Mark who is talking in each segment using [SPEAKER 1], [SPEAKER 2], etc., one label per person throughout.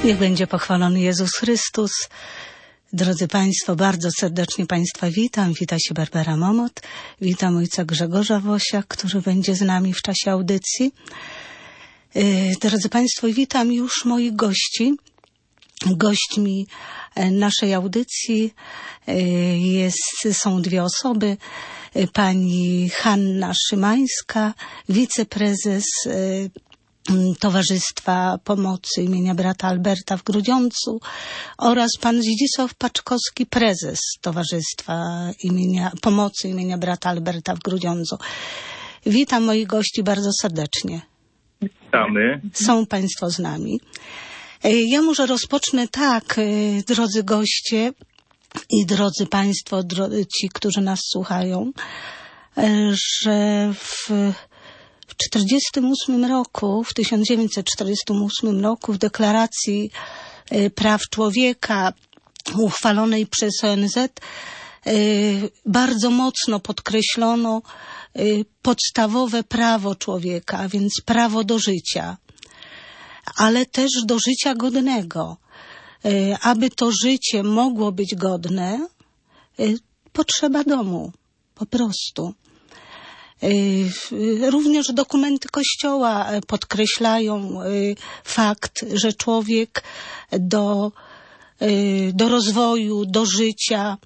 [SPEAKER 1] Niech będzie pochwalony Jezus Chrystus. Drodzy Państwo, bardzo serdecznie Państwa witam. Wita się Barbara Momot. Witam ojca Grzegorza Wosia, który będzie z nami w czasie audycji. Drodzy Państwo, witam już moich gości. Gośćmi naszej audycji są dwie osoby. Pani Hanna Szymańska, wiceprezes Towarzystwa Pomocy imienia brata Alberta w Grudziądzu oraz pan Zdzisław Paczkowski, prezes Towarzystwa Pomocy imienia brata Alberta w Grudziądzu. Witam moich gości bardzo serdecznie.
[SPEAKER 2] Witamy.
[SPEAKER 1] Są Państwo z nami. Ja może rozpocznę tak, drodzy goście i drodzy Państwo, ci, którzy nas słuchają, że w 1948 roku w Deklaracji Praw Człowieka uchwalonej przez ONZ bardzo mocno podkreślono podstawowe prawo człowieka, a więc prawo do życia, ale też do życia godnego. Aby to życie mogło być godne, potrzeba domu, po prostu. Również dokumenty Kościoła podkreślają fakt, że człowiek do rozwoju, do życia,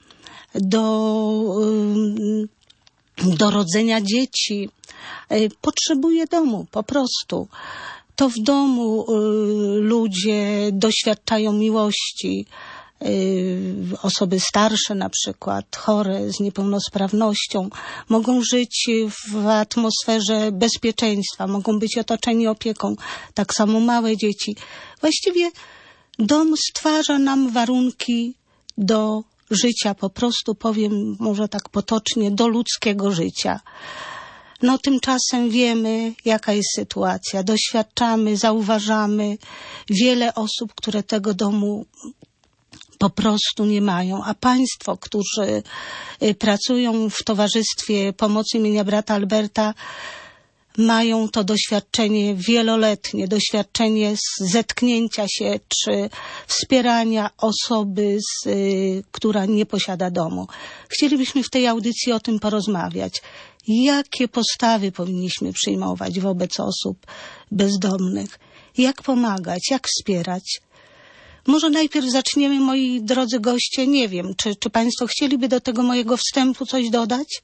[SPEAKER 1] do rodzenia dzieci potrzebuje domu, po prostu. To w domu ludzie doświadczają miłości. Osoby starsze na przykład, chore z niepełnosprawnością, mogą żyć w atmosferze bezpieczeństwa, mogą być otoczeni opieką, tak samo małe dzieci. Właściwie dom stwarza nam warunki do życia, po prostu powiem może tak potocznie, do ludzkiego życia. No tymczasem wiemy, jaka jest sytuacja. Doświadczamy, zauważamy wiele osób, które tego domu po prostu nie mają. A Państwo, którzy pracują w Towarzystwie Pomocy imienia brata Alberta, mają to doświadczenie wieloletnie, doświadczenie zetknięcia się czy wspierania osoby, która nie posiada domu. Chcielibyśmy w tej audycji o tym porozmawiać. Jakie postawy powinniśmy przyjmować wobec osób bezdomnych? Jak pomagać? Jak wspierać? Może najpierw zaczniemy, moi drodzy goście, nie wiem, czy Państwo chcieliby do tego mojego wstępu coś dodać?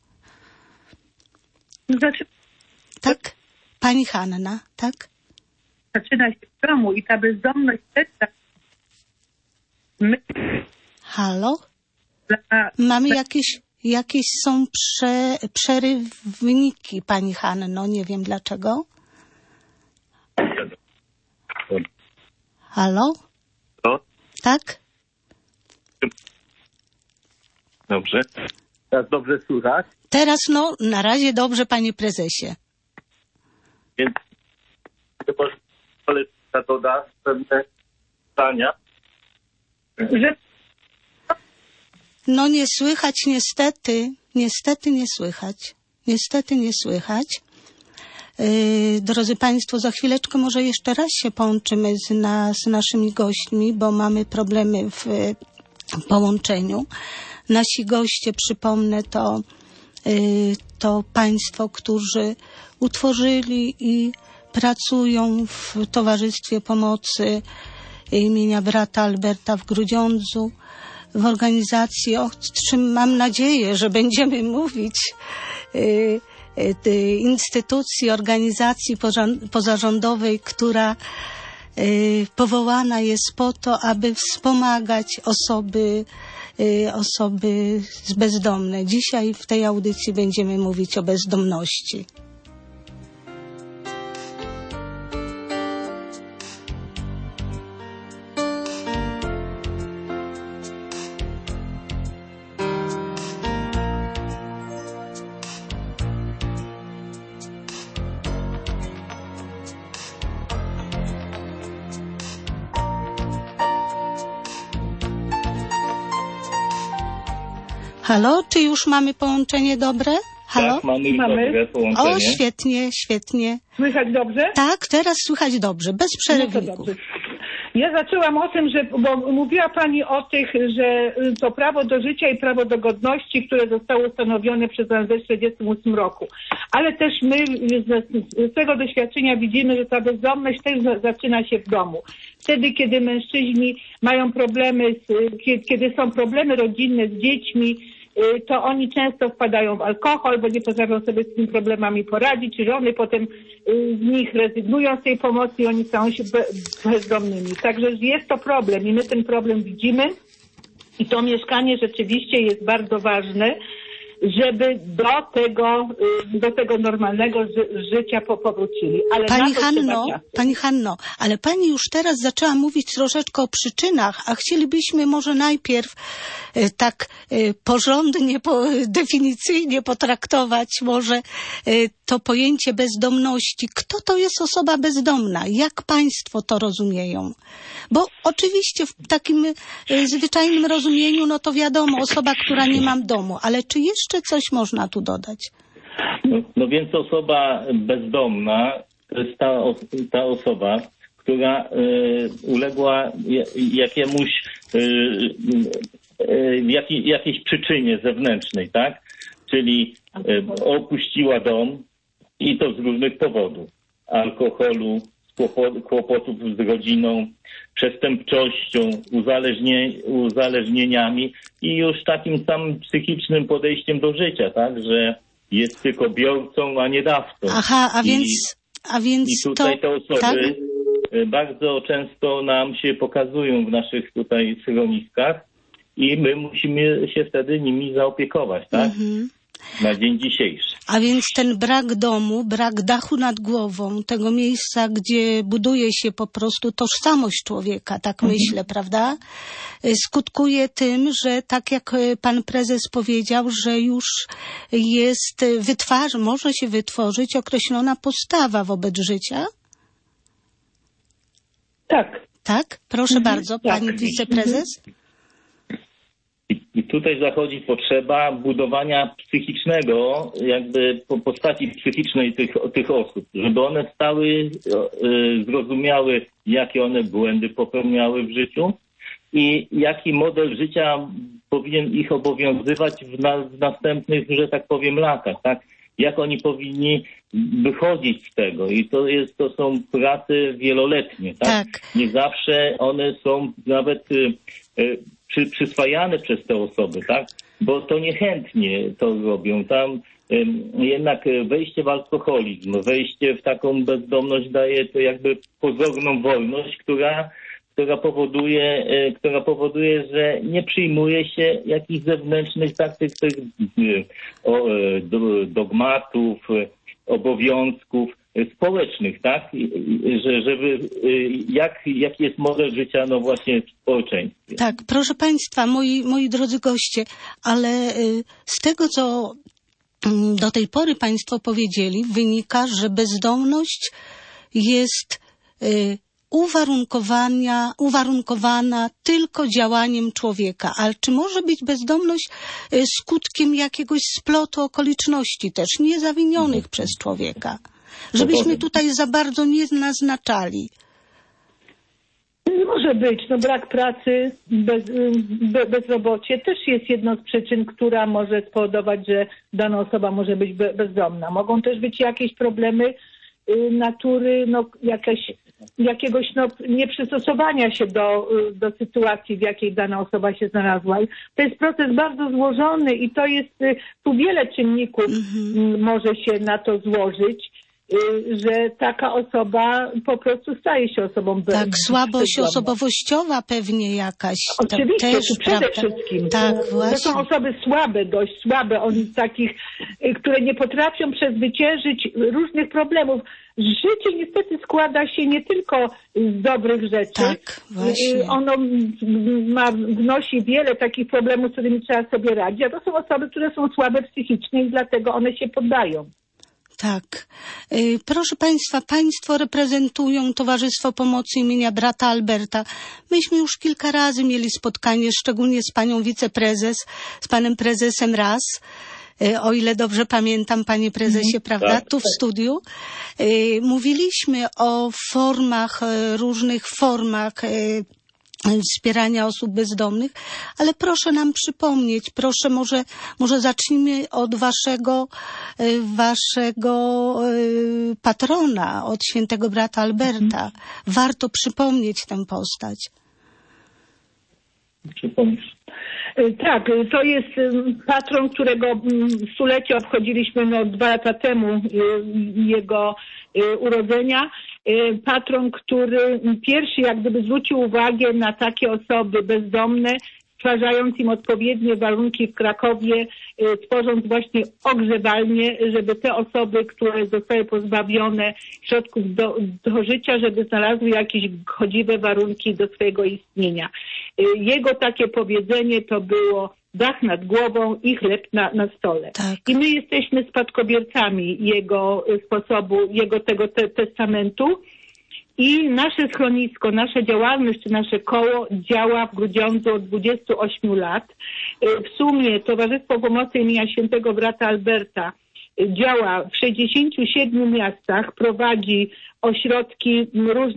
[SPEAKER 1] Tak? Pani Hanna, tak?
[SPEAKER 3] Zaczyna się w domu i ta bezdomność
[SPEAKER 1] Halo? Mamy jakieś są przerywniki, Pani Hanno, nie wiem dlaczego. Halo? Tak?
[SPEAKER 2] Dobrze. Teraz dobrze słychać?
[SPEAKER 1] Teraz na razie dobrze, panie prezesie.
[SPEAKER 2] Więc ale doda pewne pytania.
[SPEAKER 1] No nie słychać niestety. Niestety nie słychać. Drodzy Państwo, za chwileczkę może jeszcze raz się połączymy z naszymi gośćmi, bo mamy problemy w połączeniu. Nasi goście, przypomnę, to Państwo, którzy utworzyli i pracują w Towarzystwie Pomocy imienia brata Alberta w Grudziądzu, w organizacji, o czym mam nadzieję, że będziemy mówić, instytucji, organizacji pozarządowej, która powołana jest po to, aby wspomagać osoby bezdomne. Dzisiaj w tej audycji będziemy mówić o bezdomności. Halo, czy już mamy połączenie dobre? Halo?
[SPEAKER 2] Tak, mamy dobre połączenie.
[SPEAKER 1] O, świetnie.
[SPEAKER 3] Słychać dobrze?
[SPEAKER 1] Tak, teraz słychać dobrze, bez przerywników.
[SPEAKER 3] No to dobrze. Ja zaczęłam o tym, bo mówiła Pani o tych, że to prawo do życia i prawo do godności, które zostało ustanowione przez ONZ w 1948 roku. Ale też my z tego doświadczenia widzimy, że ta bezdomność też zaczyna się w domu. Wtedy, kiedy mężczyźni mają problemy, kiedy są problemy rodzinne z dziećmi, to oni często wpadają w alkohol, bo nie potrafią sobie z tymi problemami poradzić, czy żony potem z nich rezygnują z tej pomocy i oni stają się bezdomnymi. Także jest to problem i my ten problem widzimy i to mieszkanie rzeczywiście jest bardzo ważne, żeby do tego normalnego życia powrócili. Ale
[SPEAKER 1] Pani Hanno, ale Pani już teraz zaczęła mówić troszeczkę o przyczynach, a chcielibyśmy może najpierw tak porządnie, definicyjnie potraktować może to pojęcie bezdomności. Kto to jest osoba bezdomna? Jak Państwo to rozumieją? Bo oczywiście w takim zwyczajnym rozumieniu, no to wiadomo, osoba, która nie ma domu, ale czy jeszcze coś można tu dodać?
[SPEAKER 2] No więc osoba bezdomna to jest ta osoba, która uległa jakiejś przyczynie zewnętrznej, tak? Czyli opuściła dom i to z różnych powodów. Alkoholu, kłopotów z rodziną, przestępczością, uzależnieniami i już takim samym psychicznym podejściem do życia, tak, że jest tylko biorcą, a nie dawcą.
[SPEAKER 1] Aha, a więc
[SPEAKER 2] i tutaj te osoby
[SPEAKER 1] tak?
[SPEAKER 2] bardzo często nam się pokazują w naszych tutaj schroniskach i my musimy się wtedy nimi zaopiekować, tak? Na dzień dzisiejszy.
[SPEAKER 1] A więc ten brak domu, brak dachu nad głową, tego miejsca, gdzie buduje się po prostu tożsamość człowieka, tak myślę, prawda? Skutkuje tym, że tak jak pan prezes powiedział, że już jest, może się wytworzyć określona postawa wobec życia?
[SPEAKER 3] Tak.
[SPEAKER 1] Tak? Proszę bardzo, pani wiceprezes.
[SPEAKER 2] I tutaj zachodzi potrzeba budowania psychicznego, jakby postaci psychicznej tych osób, żeby one stały, zrozumiały, jakie one błędy popełniały w życiu i jaki model życia powinien ich obowiązywać w następnych, że tak powiem, latach, tak? Jak oni powinni wychodzić z tego. I to są prace wieloletnie, tak? Nie zawsze one są nawet przyswajane przez te osoby, tak? Bo to niechętnie to robią. Tam jednak wejście w alkoholizm, wejście w taką bezdomność daje to jakby pozorną wolność, która powoduje, że nie przyjmuje się jakichś zewnętrznych tych dogmatów, obowiązków społecznych, tak? Żeby jaki jest model życia, no właśnie w społeczeństwie.
[SPEAKER 1] Tak, proszę Państwa, moi drodzy goście, ale z tego, co do tej pory Państwo powiedzieli, wynika, że bezdomność jest uwarunkowana tylko działaniem człowieka. Ale czy może być bezdomność skutkiem jakiegoś splotu okoliczności też niezawinionych przez człowieka? Żebyśmy tutaj za bardzo nie naznaczali.
[SPEAKER 3] Może być. Brak pracy, bezrobocie też jest jedną z przyczyn, która może spowodować, że dana osoba może być bezdomna. Mogą też być jakieś problemy natury, jakiegoś nieprzystosowania się do sytuacji, w jakiej dana osoba się znalazła. To jest proces bardzo złożony i to jest, tu wiele czynników może się na to złożyć, że taka osoba po prostu staje się osobą
[SPEAKER 1] tak, słabość osobowościowa pewnie jakaś.
[SPEAKER 3] Oczywiście,
[SPEAKER 1] też,
[SPEAKER 3] przede wszystkim.
[SPEAKER 1] Tak, właśnie.
[SPEAKER 3] To są osoby słabe, dość słabe, takich, które nie potrafią przezwyciężyć różnych problemów. Życie niestety składa się nie tylko z dobrych rzeczy.
[SPEAKER 1] Tak, właśnie.
[SPEAKER 3] Ono wnosi wiele takich problemów, z którymi trzeba sobie radzić, a to są osoby, które są słabe psychicznie i dlatego one się poddają.
[SPEAKER 1] Tak. Proszę Państwa, Państwo reprezentują Towarzystwo Pomocy imienia brata Alberta. Myśmy już kilka razy mieli spotkanie, szczególnie z panią wiceprezes, z panem prezesem raz. o ile dobrze pamiętam, panie prezesie, prawda,
[SPEAKER 2] tak,
[SPEAKER 1] tu w studiu. Mówiliśmy o formach, różnych formach wspierania osób bezdomnych, ale proszę nam przypomnieć, proszę może zacznijmy od waszego patrona, od świętego brata Alberta. Warto przypomnieć tę postać.
[SPEAKER 2] Przypomnisz.
[SPEAKER 3] Tak, to jest patron, którego stulecie obchodziliśmy 2 lata temu, jego urodzenia. Patron, który pierwszy jak gdyby zwrócił uwagę na takie osoby bezdomne, stwarzając im odpowiednie warunki w Krakowie, tworząc właśnie ogrzewalnie, żeby te osoby, które zostały pozbawione środków do życia, żeby znalazły jakieś godziwe warunki do swojego istnienia. Jego takie powiedzenie to było dach nad głową i chleb na stole.
[SPEAKER 1] Tak.
[SPEAKER 3] I my jesteśmy spadkobiercami jego sposobu, jego tego testamentu. I nasze schronisko, nasza działalność, czy nasze koło działa w Grudziądzu od 28 lat. W sumie Towarzystwo Pomocy imienia Świętego Brata Alberta działa w 67 miastach, prowadzi ośrodki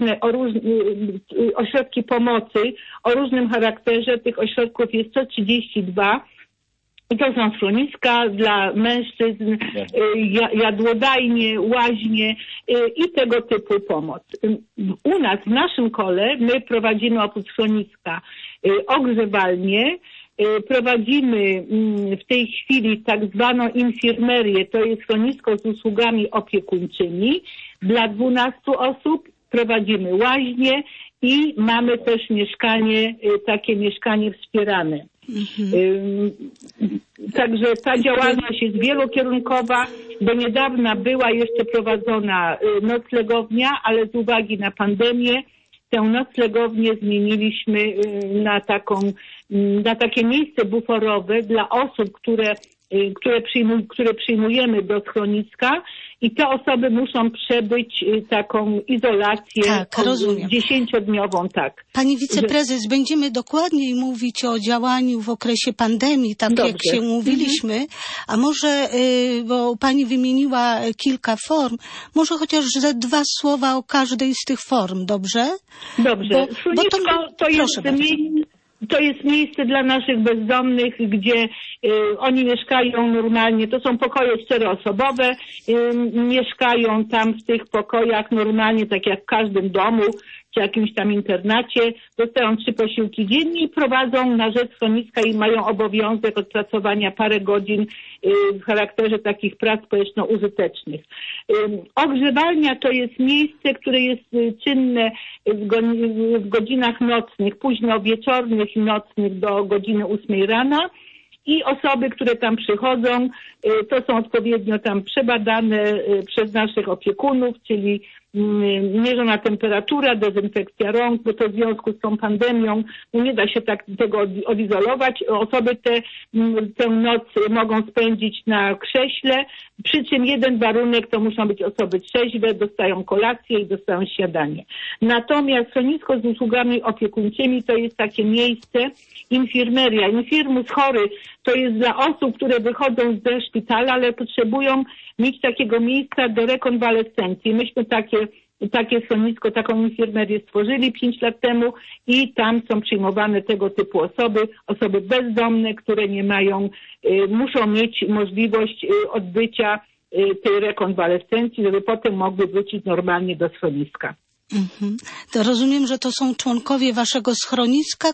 [SPEAKER 3] ośrodki pomocy o różnym charakterze. Tych ośrodków jest 132. I to są schroniska dla mężczyzn, jadłodajnie, łaźnie i tego typu pomoc. U nas, w naszym kole, my prowadzimy oprócz schroniska ogrzewalnię, prowadzimy w tej chwili tak zwaną infirmerię, to jest schronisko z usługami opiekuńczymi dla 12 osób, prowadzimy łaźnię i mamy też mieszkanie, takie mieszkanie wspierane. Także ta działalność jest wielokierunkowa. Do niedawna była jeszcze prowadzona noclegownia, ale z uwagi na pandemię tę noclegownię zmieniliśmy na takie miejsce buforowe dla osób, które przyjmujemy do schroniska i te osoby muszą przebyć taką izolację 10-dniową. Tak.
[SPEAKER 1] Pani wiceprezes, będziemy dokładniej mówić o działaniu w okresie pandemii, tak
[SPEAKER 3] Dobrze.
[SPEAKER 1] Jak się mówiliśmy, a może, bo pani wymieniła kilka form, może chociaż ze 2 słowa o każdej z tych form, dobrze?
[SPEAKER 3] Dobrze. To jest miejsce dla naszych bezdomnych, gdzie oni mieszkają normalnie. To są pokoje 4-osobowe. Mieszkają tam w tych pokojach normalnie, tak jak w każdym domu czy jakimś tam internacie. Dostają 3 posiłki dziennie i prowadzą na rzecz schroniska i mają obowiązek odpracowania parę godzin w charakterze takich prac społeczno-użytecznych. Ogrzewalnia to jest miejsce, które jest czynne w godzinach nocnych, późno wieczornych i nocnych do godziny 8 rana. I osoby, które tam przychodzą, to są odpowiednio tam przebadane przez naszych opiekunów, czyli mierzona temperatura, dezynfekcja rąk, bo to w związku z tą pandemią nie da się tak tego odizolować. Osoby tę noc mogą spędzić na krześle, przy czym jeden warunek to muszą być osoby trzeźwe, dostają kolację i dostają śniadanie. Natomiast schronisko z usługami opiekuńczymi to jest takie miejsce, infirmeria, infirmus chory, to jest dla osób, które wychodzą ze szpitala, ale potrzebują mieć takiego miejsca do rekonwalescencji. Myśmy takie schronisko, taką infirmerię stworzyli 5 lat temu i tam są przyjmowane tego typu osoby bezdomne, które nie mają, muszą mieć możliwość odbycia tej rekonwalescencji, żeby potem mogły wrócić normalnie do schroniska.
[SPEAKER 1] To rozumiem, że to są członkowie waszego schroniska,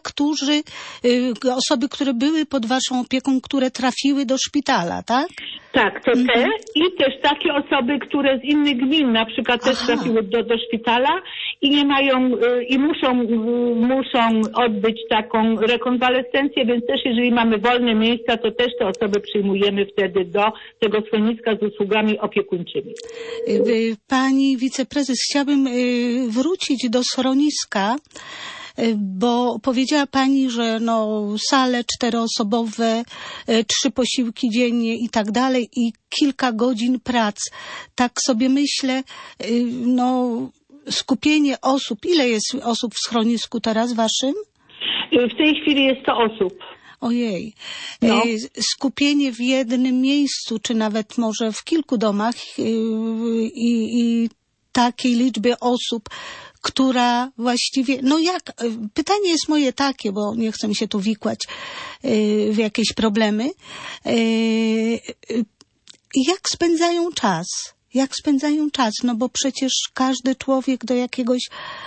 [SPEAKER 1] osoby, które były pod waszą opieką, które trafiły do szpitala, tak?
[SPEAKER 3] Tak, to te i też takie osoby, które z innych gmin na przykład też trafiły do szpitala i nie mają i muszą odbyć taką rekonwalescencję, więc też jeżeli mamy wolne miejsca, to też te osoby przyjmujemy wtedy do tego schroniska z usługami opiekuńczymi.
[SPEAKER 1] Pani wiceprezes, chciałabym wrócić do schroniska, bo powiedziała pani, że sale 4-osobowe, 3 posiłki dziennie i tak dalej i kilka godzin prac. Tak sobie myślę, skupienie osób. Ile jest osób w schronisku teraz waszym?
[SPEAKER 3] W tej chwili jest 100 osób.
[SPEAKER 1] Ojej.
[SPEAKER 3] No.
[SPEAKER 1] Skupienie w jednym miejscu, czy nawet może w kilku domach i takiej liczby osób, która właściwie, pytanie jest moje takie, bo nie chcę się tu wikłać w jakieś problemy. Jak spędzają czas? No bo przecież każdy człowiek do jakiegoś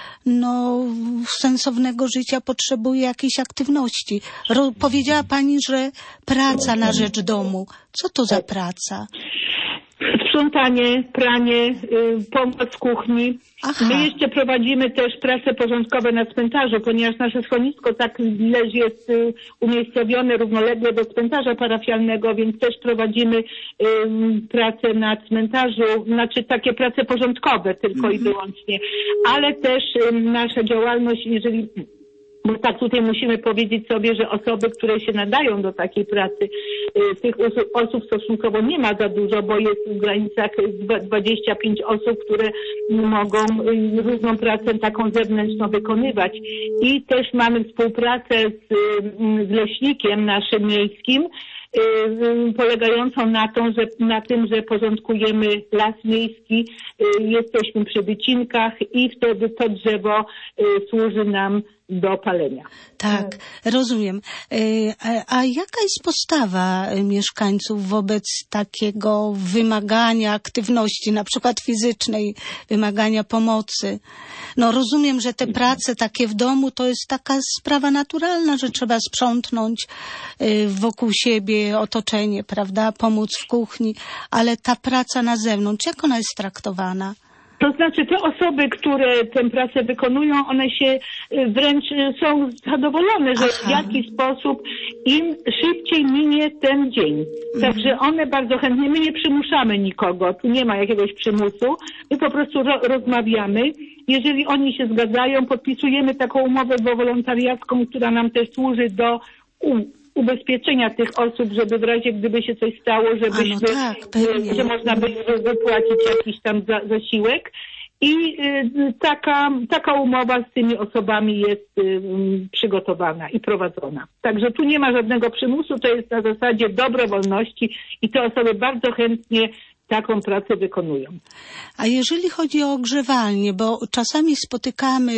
[SPEAKER 1] sensownego życia potrzebuje jakiejś aktywności. Powiedziała pani, że praca na rzecz domu. Co to za praca?
[SPEAKER 3] Sprzątanie, pranie, pomoc w kuchni.
[SPEAKER 1] Aha.
[SPEAKER 3] My jeszcze prowadzimy też prace porządkowe na cmentarzu, ponieważ nasze schronisko tak jest umiejscowione równolegle do cmentarza parafialnego, więc też prowadzimy prace na cmentarzu, znaczy takie prace porządkowe tylko i wyłącznie. Ale też nasza działalność, bo tak tutaj musimy powiedzieć sobie, że osoby, które się nadają do takiej pracy, tych osób stosunkowo nie ma za dużo, bo jest w granicach 25 osób, które mogą różną pracę taką zewnętrzną wykonywać. I też mamy współpracę z leśnikiem naszym miejskim, polegającą na tym, że porządkujemy las miejski, jesteśmy przy wycinkach i wtedy to drzewo służy nam do palenia.
[SPEAKER 1] Tak, rozumiem. A jaka jest postawa mieszkańców wobec takiego wymagania aktywności, na przykład fizycznej, wymagania pomocy? Rozumiem, że te prace takie w domu to jest taka sprawa naturalna, że trzeba sprzątnąć wokół siebie otoczenie, prawda, pomóc w kuchni, ale ta praca na zewnątrz, jak ona jest traktowana?
[SPEAKER 3] To znaczy te osoby, które tę pracę wykonują, one się wręcz są zadowolone, że w jakiś sposób im szybciej minie ten dzień. Także one bardzo chętnie, my nie przymuszamy nikogo, tu nie ma jakiegoś przymusu, my po prostu rozmawiamy. Jeżeli oni się zgadzają, podpisujemy taką umowę wolontariacką, która nam też służy do ubezpieczenia tych osób, żeby w razie gdyby się coś stało, żebyśmy, że można by wypłacić jakiś tam zasiłek. I taka umowa z tymi osobami jest przygotowana i prowadzona. Także tu nie ma żadnego przymusu, to jest na zasadzie dobrowolności i te osoby bardzo chętnie taką pracę wykonują.
[SPEAKER 1] A jeżeli chodzi o ogrzewalnię, bo czasami spotykamy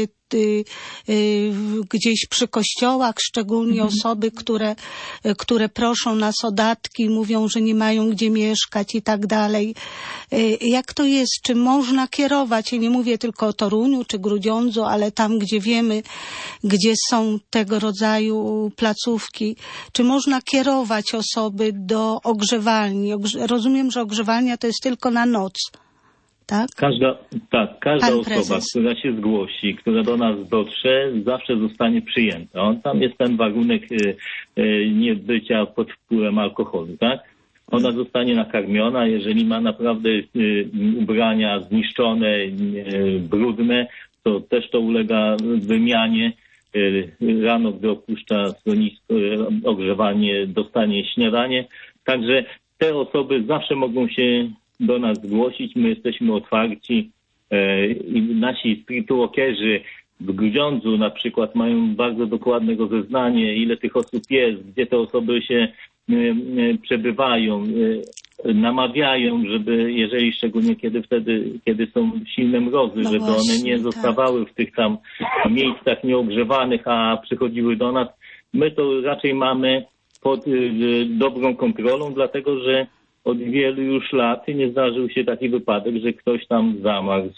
[SPEAKER 1] gdzieś przy kościołach, szczególnie osoby, które proszą nas o datki, mówią, że nie mają gdzie mieszkać i tak dalej. Jak to jest? Czy można kierować, ja nie mówię tylko o Toruniu czy Grudziądzu, ale tam, gdzie wiemy, gdzie są tego rodzaju placówki, czy można kierować osoby do ogrzewalni? Rozumiem, że ogrzewalnia to jest tylko na noc. Tak?
[SPEAKER 2] Każda osoba, która się zgłosi, która do nas dotrze, zawsze zostanie przyjęta. Tam jest ten warunek niebycia pod wpływem alkoholu, tak? Ona zostanie nakarmiona, jeżeli ma naprawdę ubrania zniszczone, brudne, to też to ulega wymianie. Rano, gdy opuszcza schronisko, ogrzewanie, dostanie śniadanie. Także te osoby zawsze mogą się do nas zgłosić, my jesteśmy otwarci i nasi street walkerzy w Grudziądzu na przykład mają bardzo dokładne rozeznanie, ile tych osób jest, gdzie te osoby się przebywają, namawiają, żeby, jeżeli szczególnie kiedy są silne mrozy, żeby one nie zostawały w tych tam miejscach nieogrzewanych, a przychodziły do nas. My to raczej mamy pod dobrą kontrolą, dlatego że od wielu już lat nie zdarzył się taki wypadek, że ktoś tam zamarł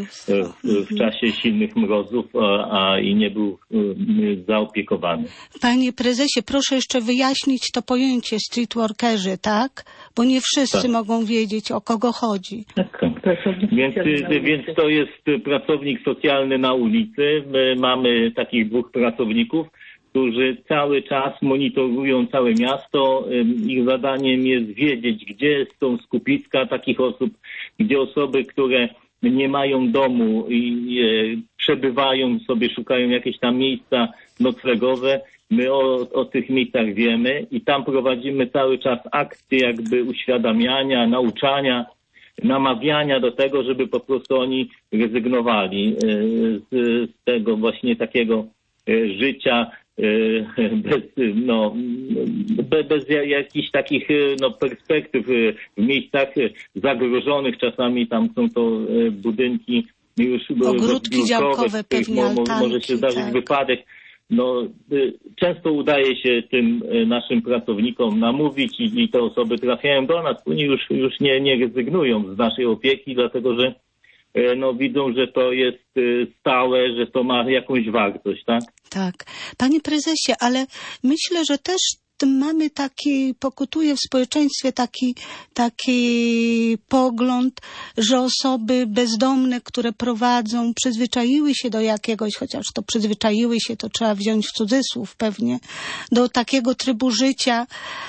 [SPEAKER 2] w czasie silnych mrozów, i nie był zaopiekowany.
[SPEAKER 1] Panie prezesie, proszę jeszcze wyjaśnić to pojęcie streetworkerzy, tak? Bo nie wszyscy mogą wiedzieć, o kogo chodzi.
[SPEAKER 2] Tak. Więc to jest pracownik socjalny na ulicy. My mamy takich dwóch pracowników, którzy cały czas monitorują całe miasto. Ich zadaniem jest wiedzieć, gdzie są skupiska takich osób, gdzie osoby, które nie mają domu i przebywają sobie, szukają jakieś tam miejsca noclegowe. My o tych miejscach wiemy i tam prowadzimy cały czas akcje jakby uświadamiania, nauczania, namawiania do tego, żeby po prostu oni rezygnowali z tego właśnie takiego życia bez jakichś takich perspektyw w miejscach zagrożonych. Czasami tam są to budynki już
[SPEAKER 1] ogródki działkowe, pewnie altanki,
[SPEAKER 2] może się zdarzyć wypadek. Często udaje się tym naszym pracownikom namówić i te osoby trafiają do nas. Później już nie rezygnują z naszej opieki, dlatego że widzą, że to jest stałe, że to ma jakąś wartość, tak?
[SPEAKER 1] Tak. Panie prezesie, ale myślę, że też mamy pokutuje w społeczeństwie taki pogląd, że osoby bezdomne, które prowadzą, przyzwyczaiły się do jakiegoś, chociaż to przyzwyczaiły się, to trzeba wziąć w cudzysłów pewnie, do takiego trybu życia,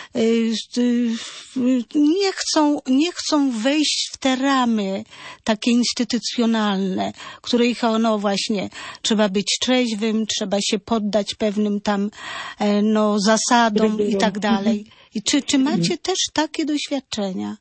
[SPEAKER 1] nie chcą wejść w te ramy takie instytucjonalne, których właśnie trzeba być trzeźwym, trzeba się poddać pewnym tam zasadom i tak dalej. I czy macie też takie doświadczenia?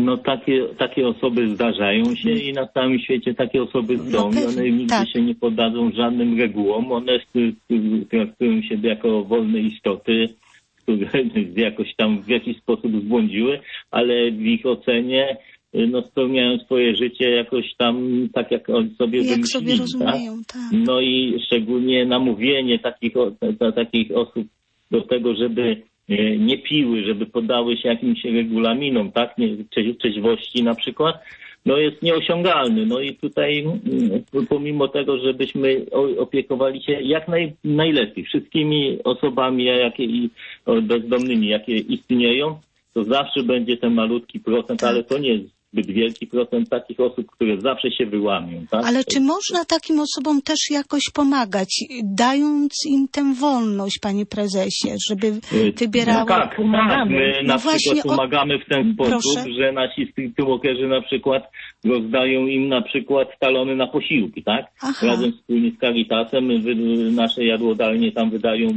[SPEAKER 2] Takie osoby zdarzają się i na całym świecie takie osoby są. One nigdy się nie poddadzą żadnym regułom. One traktują siebie jako wolne istoty, które jakoś tam w jakiś sposób zbłądziły, ale w ich ocenie spełniają swoje życie jakoś tam tak, jak oni sobie wymyślili.
[SPEAKER 1] Jak sobie rozumieją, tak.
[SPEAKER 2] I szczególnie namówienie takich osób do tego, żeby nie piły, żeby poddały się jakimś regulaminom, tak, trzeźwości na przykład, jest nieosiągalny. I tutaj pomimo tego, żebyśmy opiekowali się jak najlepiej wszystkimi osobami bezdomnymi, jakie istnieją, to zawsze będzie ten malutki procent, ale to nie jest zbyt wielki procent takich osób, które zawsze się wyłamią. Tak?
[SPEAKER 1] Ale czy można takim osobom też jakoś pomagać, dając im tę wolność, panie prezesie, żeby wybierały?
[SPEAKER 2] Tak, my na przykład pomagamy w ten sposób, że nasi street walkerzy na przykład rozdają im na przykład talony na posiłki, tak? Razem wspólnie z Caritasem nasze jadłodalnie tam wydają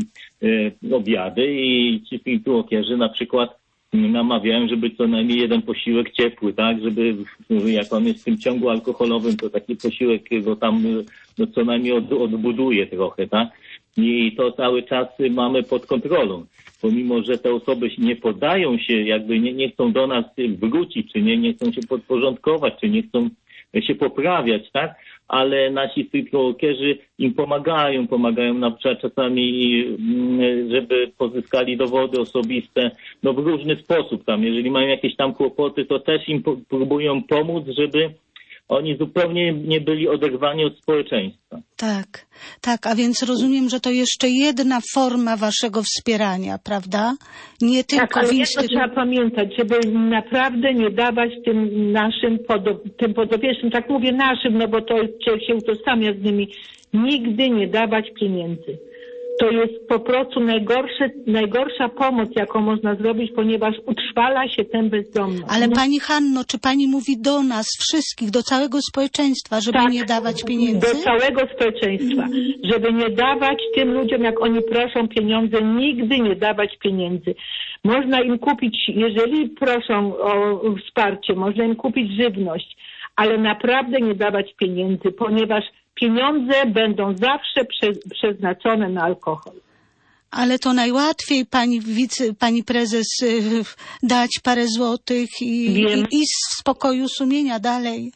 [SPEAKER 2] obiady i ci street walkerzy na przykład namawiałem, żeby co najmniej jeden posiłek ciepły, tak, żeby jak on jest w tym ciągu alkoholowym, to taki posiłek go tam co najmniej odbuduje trochę, tak. I to cały czas mamy pod kontrolą. Pomimo, że te osoby nie poddają się, jakby nie chcą do nas wrócić, czy nie chcą się podporządkować, czy nie chcą się poprawiać, tak? Ale nasi street walkerzy im pomagają na przykład czasami, żeby pozyskali dowody osobiste, w różny sposób tam. Jeżeli mają jakieś tam kłopoty, to też im próbują pomóc, żeby oni zupełnie nie byli oderwani od społeczeństwa.
[SPEAKER 1] Tak, a więc rozumiem, że to jeszcze jedna forma waszego wspierania, prawda? Nie tylko
[SPEAKER 3] ale trzeba pamiętać, żeby naprawdę nie dawać tym naszym tym podopiecznym, tak mówię naszym, bo to się utożsamia z nimi, nigdy nie dawać pieniędzy. To jest po prostu najgorsza pomoc, jaką można zrobić, ponieważ utrwala się tę bezdomność.
[SPEAKER 1] Ale pani Hanno, czy pani mówi do nas wszystkich, do całego społeczeństwa, żeby nie dawać pieniędzy?
[SPEAKER 3] Do całego społeczeństwa. Żeby nie dawać tym ludziom, jak oni proszą pieniądze, nigdy nie dawać pieniędzy. Można im kupić, jeżeli proszą o wsparcie, można im kupić żywność, ale naprawdę nie dawać pieniędzy, ponieważ pieniądze będą zawsze przeznaczone na alkohol.
[SPEAKER 1] Ale to najłatwiej pani prezes dać parę złotych i z spokoju sumienia dalej.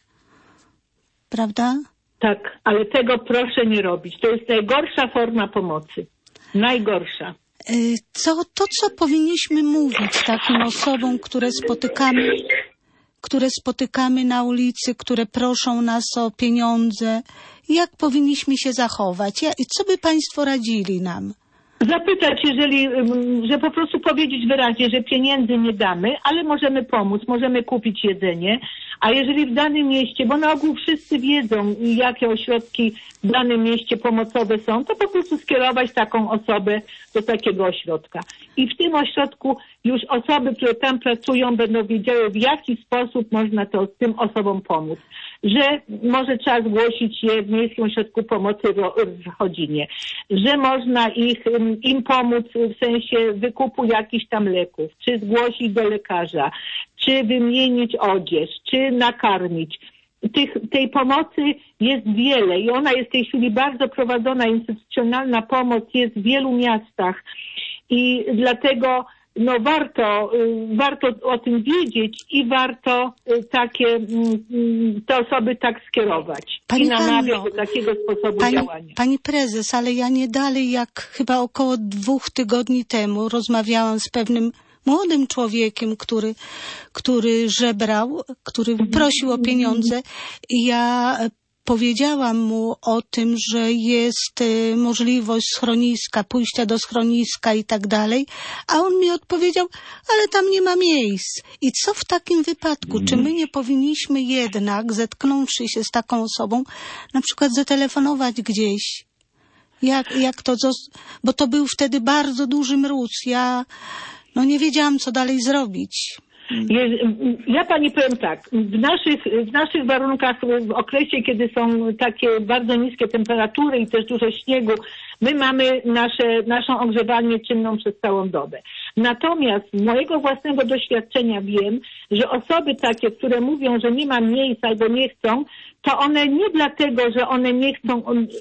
[SPEAKER 1] Prawda?
[SPEAKER 3] Tak, ale tego proszę nie robić. To jest najgorsza forma pomocy. Najgorsza.
[SPEAKER 1] Co powinniśmy mówić takim osobom, które spotykamy na ulicy, które proszą nas o pieniądze? Jak powinniśmy się zachować? Co by państwo radzili nam?
[SPEAKER 3] Zapytać, że po prostu powiedzieć wyraźnie, że pieniędzy nie damy, ale możemy pomóc, możemy kupić jedzenie, a jeżeli w danym mieście, bo na ogół wszyscy wiedzą, jakie ośrodki w danym mieście pomocowe są, to po prostu skierować taką osobę do takiego ośrodka. I w tym ośrodku już osoby, które tam pracują, będą wiedziały, w jaki sposób można tym osobom pomóc. Że może trzeba zgłosić je w Miejskim Ośrodku Pomocy w Chodzinie, że można im pomóc w sensie wykupu jakichś tam leków, czy zgłosić do lekarza, czy wymienić odzież, czy nakarmić. tej pomocy jest wiele i ona jest w tej chwili bardzo prowadzona, instytucjonalna pomoc jest w wielu miastach i dlatego warto o tym wiedzieć i warto te osoby tak skierować i namawiać do takiego sposobu działania.
[SPEAKER 1] Pani prezes, ale ja nie dalej jak chyba około 2 tygodni temu rozmawiałam z pewnym młodym człowiekiem, który żebrał, który prosił o pieniądze i ja powiedziałam mu o tym, że jest możliwość schroniska, pójścia do schroniska i tak dalej, a on mi odpowiedział, ale tam nie ma miejsc. I co w takim wypadku? Czy my nie powinniśmy jednak, zetknąwszy się z taką osobą, na przykład zatelefonować gdzieś? Jak to, bo to był wtedy bardzo duży mróz. Ja nie wiedziałam, co dalej zrobić.
[SPEAKER 3] Ja pani powiem tak, w naszych warunkach, w okresie, kiedy są takie bardzo niskie temperatury i też dużo śniegu, my mamy naszą ogrzewalnię czynną przez całą dobę. Natomiast z mojego własnego doświadczenia wiem, że osoby takie, które mówią, że nie ma miejsc albo nie chcą, to one nie dlatego, że one nie chcą,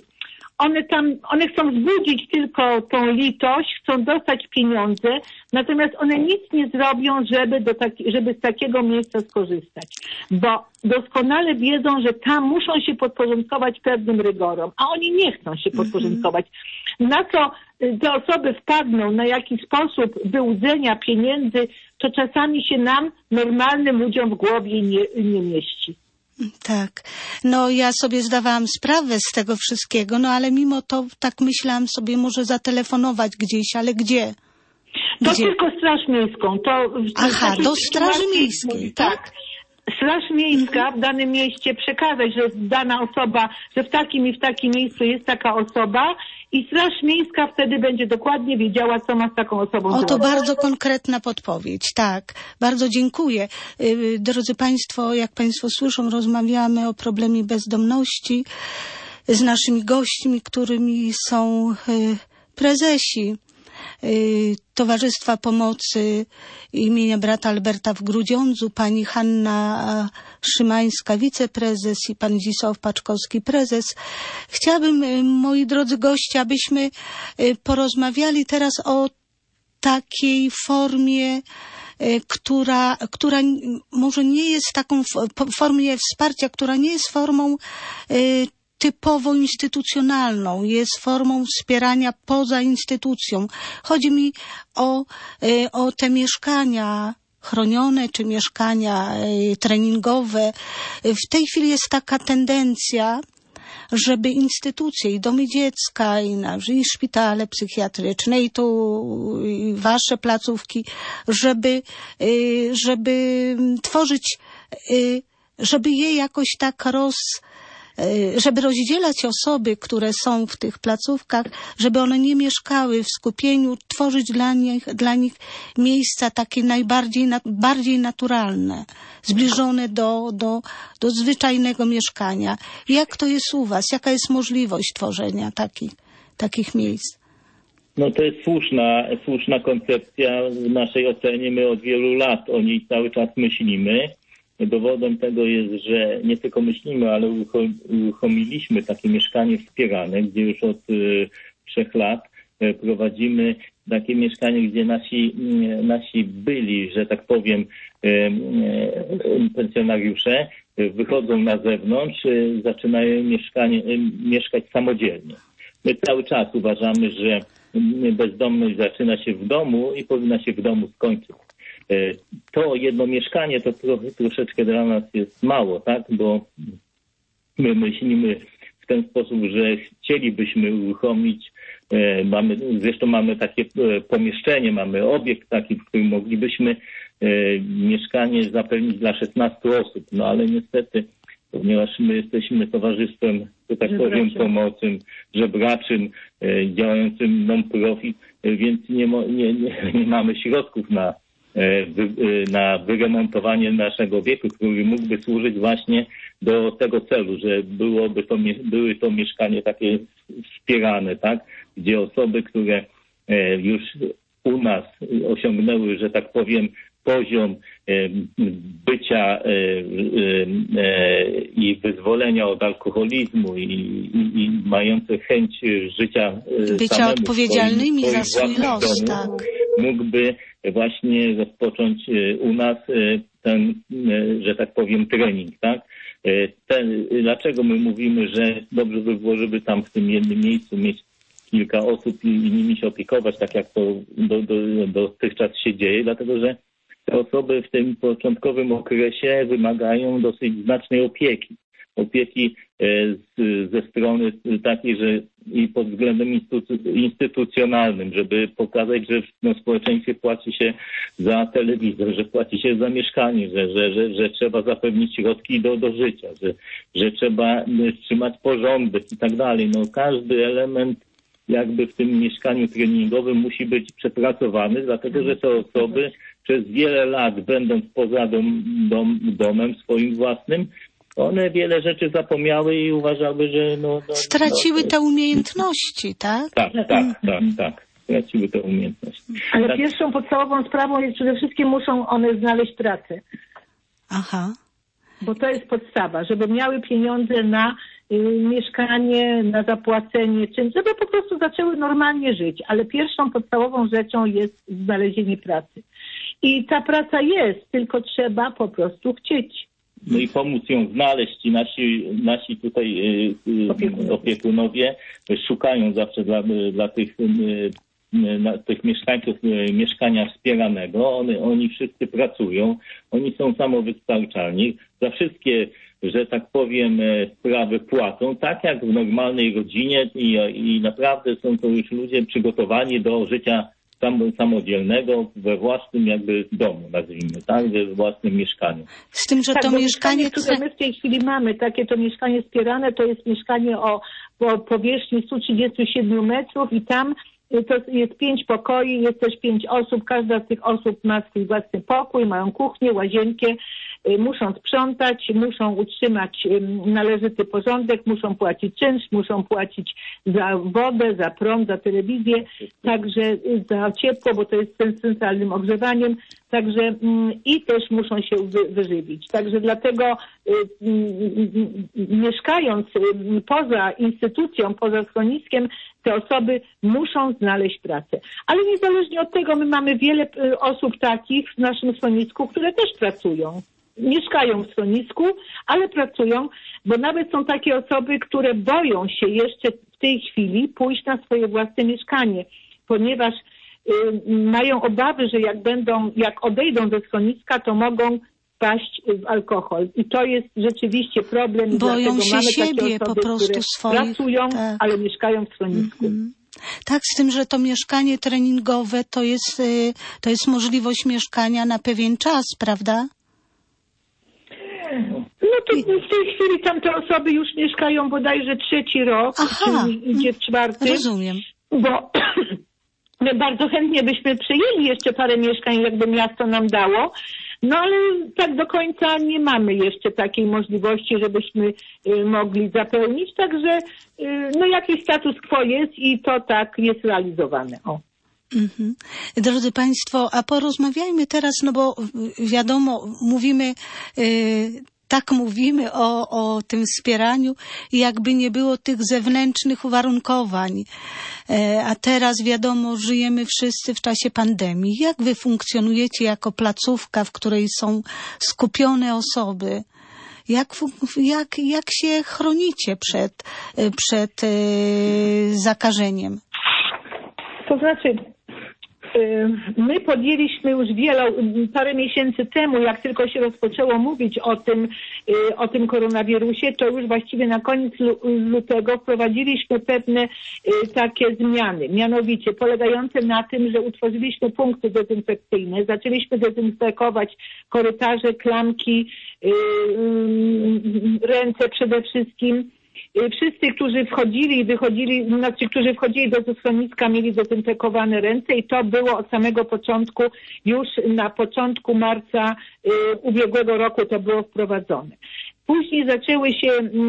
[SPEAKER 3] one chcą wzbudzić tylko tą litość, chcą dostać pieniądze, natomiast one nic nie zrobią, żeby z takiego miejsca skorzystać. Bo doskonale wiedzą, że tam muszą się podporządkować pewnym rygorom, a oni nie chcą się podporządkować. Na co te osoby wpadną, na jaki sposób wyłudzenia pieniędzy, to czasami się nam, normalnym ludziom, w głowie nie mieści.
[SPEAKER 1] Tak. Ja sobie zdawałam sprawę z tego wszystkiego, ale mimo to tak myślałam sobie, może zatelefonować gdzieś, ale gdzie?
[SPEAKER 3] To tylko Straż Miejską.
[SPEAKER 1] Do Straży Miejskiej, tak?
[SPEAKER 3] Straż Miejska w danym mieście przekazać, że dana osoba, że w takim i w takim miejscu jest taka osoba i Straż Miejska wtedy będzie dokładnie wiedziała, co ma z taką osobą zrobić.
[SPEAKER 1] To bardzo konkretna podpowiedź, tak. Bardzo dziękuję. Drodzy Państwo, jak Państwo słyszą, rozmawiamy o problemie bezdomności z naszymi gośćmi, którymi są prezesi Towarzystwa Pomocy imienia brata Alberta w Grudziądzu, pani Hanna Szymańska, wiceprezes i pan Zdzisław Paczkowski, prezes. Chciałabym, moi drodzy goście, abyśmy porozmawiali teraz o takiej formie, która może nie jest taką formie wsparcia, która nie jest formą typowo instytucjonalną, jest formą wspierania poza instytucją. Chodzi mi o te mieszkania chronione czy mieszkania treningowe. W tej chwili jest taka tendencja, żeby instytucje i domy dziecka, i szpitale psychiatryczne, i i wasze placówki, żeby tworzyć, żeby je jakoś tak żeby rozdzielać osoby, które są w tych placówkach, żeby one nie mieszkały w skupieniu, tworzyć dla nich miejsca takie bardziej naturalne, zbliżone do zwyczajnego mieszkania. Jak to jest u was? Jaka jest możliwość tworzenia takich miejsc?
[SPEAKER 2] To jest słuszna koncepcja w naszej ocenie. My od wielu lat o niej cały czas myślimy. Dowodem tego jest, że nie tylko myślimy, ale uruchomiliśmy takie mieszkanie wspierane, gdzie już od 3 lat prowadzimy takie mieszkanie, gdzie nasi byli, że tak powiem, pensjonariusze wychodzą na zewnątrz, zaczynają mieszkać samodzielnie. My cały czas uważamy, że bezdomność zaczyna się w domu i powinna się w domu skończyć. To jedno mieszkanie to troszeczkę dla nas jest mało, tak? Bo my myślimy w ten sposób, że chcielibyśmy uruchomić, mamy takie pomieszczenie, mamy obiekt taki, w którym moglibyśmy mieszkanie zapewnić dla 16 osób, ale niestety, ponieważ my jesteśmy towarzystwem, że tak powiem, pomocnym, żebraczym, działającym non-profit, więc nie mamy środków na wyremontowanie naszego obiektu, który mógłby służyć właśnie do tego celu, że były to mieszkanie takie wspierane, tak, gdzie osoby, które już u nas osiągnęły, że tak powiem, poziom bycia i wyzwolenia od alkoholizmu i mające chęć życia
[SPEAKER 1] bycia odpowiedzialnymi za swój los, tak.
[SPEAKER 2] Mógłby właśnie rozpocząć u nas ten, że tak powiem, trening, tak? Dlaczego my mówimy, że dobrze by było, żeby tam w tym jednym miejscu mieć kilka osób i nimi się opiekować, tak jak to dotychczas się dzieje, dlatego że te osoby w tym początkowym okresie wymagają dosyć znacznej opieki. Opieki ze strony takiej, że i pod względem instytucjonalnym, żeby pokazać, że w społeczeństwie płaci się za telewizor, że płaci się za mieszkanie, że trzeba zapewnić środki do życia, że trzeba trzymać porządek i tak dalej. No, każdy element jakby w tym mieszkaniu treningowym musi być przepracowany, dlatego że te osoby przez wiele lat, będąc poza domem swoim własnym, one wiele rzeczy zapomniały i uważały, że
[SPEAKER 1] straciły te umiejętności, tak?
[SPEAKER 2] Tak. Straciły te umiejętności.
[SPEAKER 3] Ale pierwszą podstawową sprawą jest przede wszystkim muszą one znaleźć pracę.
[SPEAKER 1] Aha.
[SPEAKER 3] Bo to jest podstawa, żeby miały pieniądze na mieszkanie, na zapłacenie czymś, żeby po prostu zaczęły normalnie żyć. Ale pierwszą podstawową rzeczą jest znalezienie pracy. I ta praca jest, tylko trzeba po prostu chcieć.
[SPEAKER 2] No i pomóc ją znaleźć i nasi tutaj opiekunowie szukają zawsze dla tych mieszkańców mieszkania wspieranego. Oni wszyscy pracują, oni są samowystarczalni. Za wszystkie, że tak powiem, sprawy płacą, tak jak w normalnej rodzinie i naprawdę są to już ludzie przygotowani do życia samodzielnego we własnym jakby domu, nazwijmy, tak, we własnym mieszkaniu.
[SPEAKER 1] Z tym, że to mieszkanie,
[SPEAKER 3] które my w tej chwili mamy, takie to mieszkanie wspierane, to jest mieszkanie o powierzchni 137 metrów i tam to jest 5 pokoi, jest też 5 osób, każda z tych osób ma swój własny pokój, mają kuchnię, łazienkę, muszą sprzątać, muszą utrzymać należyty porządek, muszą płacić czynsz, muszą płacić za wodę, za prąd, za telewizję, także za ciepło, bo to jest z centralnym ogrzewaniem, także i też muszą się wyżywić. Także dlatego mieszkając poza instytucją, poza schroniskiem, te osoby muszą znaleźć pracę. Ale niezależnie od tego my mamy wiele osób takich w naszym schronisku, które też pracują. Mieszkają w schronisku, ale pracują, bo nawet są takie osoby, które boją się jeszcze w tej chwili pójść na swoje własne mieszkanie, ponieważ mają obawy, że jak odejdą ze schroniska, to mogą wpaść w alkohol. I to jest rzeczywiście problem.
[SPEAKER 1] Boją się
[SPEAKER 3] mamy
[SPEAKER 1] siebie
[SPEAKER 3] takie osoby,
[SPEAKER 1] po prostu
[SPEAKER 3] które
[SPEAKER 1] swoich.
[SPEAKER 3] Pracują,
[SPEAKER 1] tak.
[SPEAKER 3] Ale mieszkają w schronisku.
[SPEAKER 1] Tak, z tym, że to mieszkanie treningowe to jest możliwość mieszkania na pewien czas, prawda?
[SPEAKER 3] No to w tej chwili tamte osoby już mieszkają bodajże 3. rok, czyli idzie w 4.
[SPEAKER 1] Rozumiem.
[SPEAKER 3] Bo my bardzo chętnie byśmy przyjęli jeszcze parę mieszkań, jakby miasto nam dało, no ale tak do końca nie mamy jeszcze takiej możliwości, żebyśmy mogli zapełnić, także no jakiś status quo jest i to tak jest realizowane. O.
[SPEAKER 1] Drodzy Państwo, a porozmawiajmy teraz, no bo wiadomo, mówimy o tym wspieraniu i jakby nie było tych zewnętrznych uwarunkowań. A teraz wiadomo, żyjemy wszyscy w czasie pandemii. Jak wy funkcjonujecie jako placówka, w której są skupione osoby? Jak się chronicie przed zakażeniem?
[SPEAKER 3] To znaczy, my podjęliśmy już parę miesięcy temu, jak tylko się rozpoczęło mówić o tym koronawirusie, to już właściwie na koniec lutego wprowadziliśmy pewne takie zmiany, mianowicie polegające na tym, że utworzyliśmy punkty dezynfekcyjne, zaczęliśmy dezynfekować korytarze, klamki, ręce przede wszystkim. Wszyscy, którzy wchodzili i wychodzili, którzy wchodzili do schroniska, mieli dezynfekowane ręce i to było od samego początku, już na początku marca ubiegłego roku to było wprowadzone. Później zaczęły się,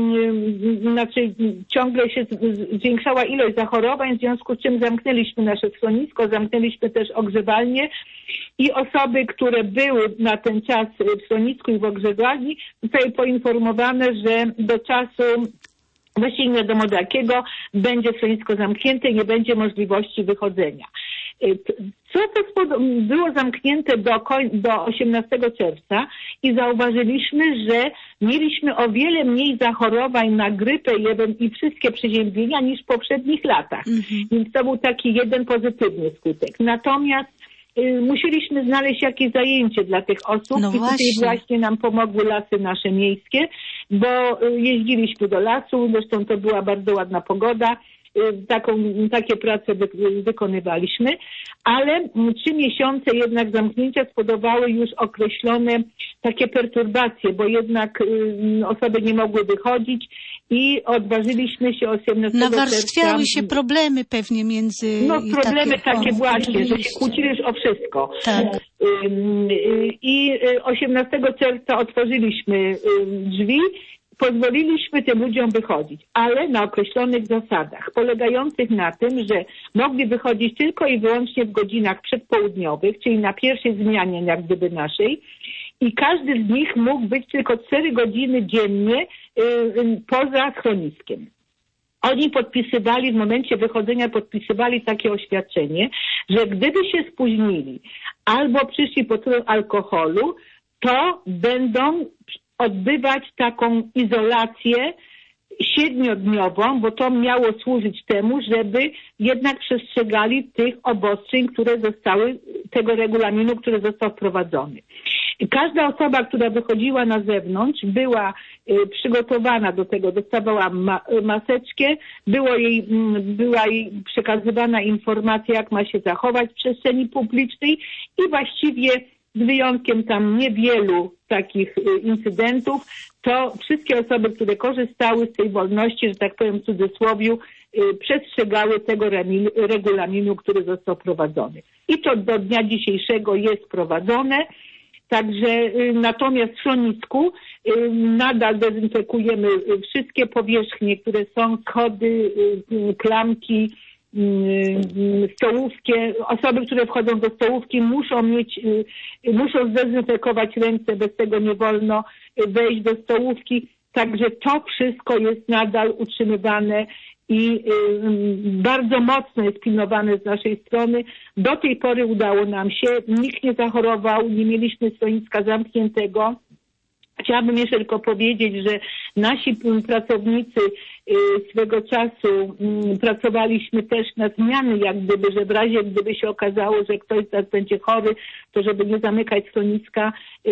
[SPEAKER 3] ciągle się zwiększała ilość zachorowań, w związku z czym zamknęliśmy nasze schronisko, zamknęliśmy też ogrzewalnie i osoby, które były na ten czas w schronisku i w ogrzewalni, zostały poinformowane, że do czasu właściwie nie wiadomo do jakiego będzie schronisko zamknięte i nie będzie możliwości wychodzenia. Było zamknięte do 18 czerwca i zauważyliśmy, że mieliśmy o wiele mniej zachorowań na grypę i wszystkie przeziębienia niż w poprzednich latach. Więc to był taki jeden pozytywny skutek. Natomiast musieliśmy znaleźć jakieś zajęcie dla tych osób i tutaj właśnie nam pomogły lasy nasze miejskie, bo jeździliśmy do lasu, zresztą to była bardzo ładna pogoda, takie prace wykonywaliśmy, ale 3 miesiące jednak zamknięcia spowodowały już określone takie perturbacje, bo jednak osoby nie mogły wychodzić i odważyliśmy się 18
[SPEAKER 1] nawarstwiały się problemy pewnie między...
[SPEAKER 3] problemy takie właśnie, że się kłócili już o wszystko.
[SPEAKER 1] Tak.
[SPEAKER 3] I 18 czerwca otworzyliśmy drzwi, pozwoliliśmy tym ludziom wychodzić, ale na określonych zasadach, polegających na tym, że mogli wychodzić tylko i wyłącznie w godzinach przedpołudniowych, czyli na pierwszej zmianie jak gdyby naszej, i każdy z nich mógł być tylko 4 godziny dziennie poza schroniskiem. Oni podpisywali, w momencie wychodzenia podpisywali takie oświadczenie, że gdyby się spóźnili albo przyszli pod wpływem alkoholu, to będą odbywać taką izolację 7-dniową, bo to miało służyć temu, żeby jednak przestrzegali tych obostrzeń, tego regulaminu, który został wprowadzony. Każda osoba, która wychodziła na zewnątrz, przygotowana do tego, dostawała maseczkę, była jej przekazywana informacja, jak ma się zachować w przestrzeni publicznej i właściwie z wyjątkiem tam niewielu takich incydentów, to wszystkie osoby, które korzystały z tej wolności, że tak powiem w cudzysłowiu, przestrzegały tego regulaminu, który został wprowadzony. I to do dnia dzisiejszego jest wprowadzone. Także natomiast w schronisku nadal dezynfekujemy wszystkie powierzchnie, które są schody, klamki, stołówkę. Osoby, które wchodzą do stołówki muszą zdezynfekować ręce, bez tego nie wolno wejść do stołówki. Także to wszystko jest nadal utrzymywane i bardzo mocno jest pilnowane z naszej strony. Do tej pory udało nam się, nikt nie zachorował, nie mieliśmy schroniska zamkniętego. Chciałabym jeszcze tylko powiedzieć, że nasi pracownicy swego czasu pracowaliśmy też na zmiany, jak gdyby, że w razie gdyby się okazało, że ktoś z nas będzie chory, to żeby nie zamykać schroniska,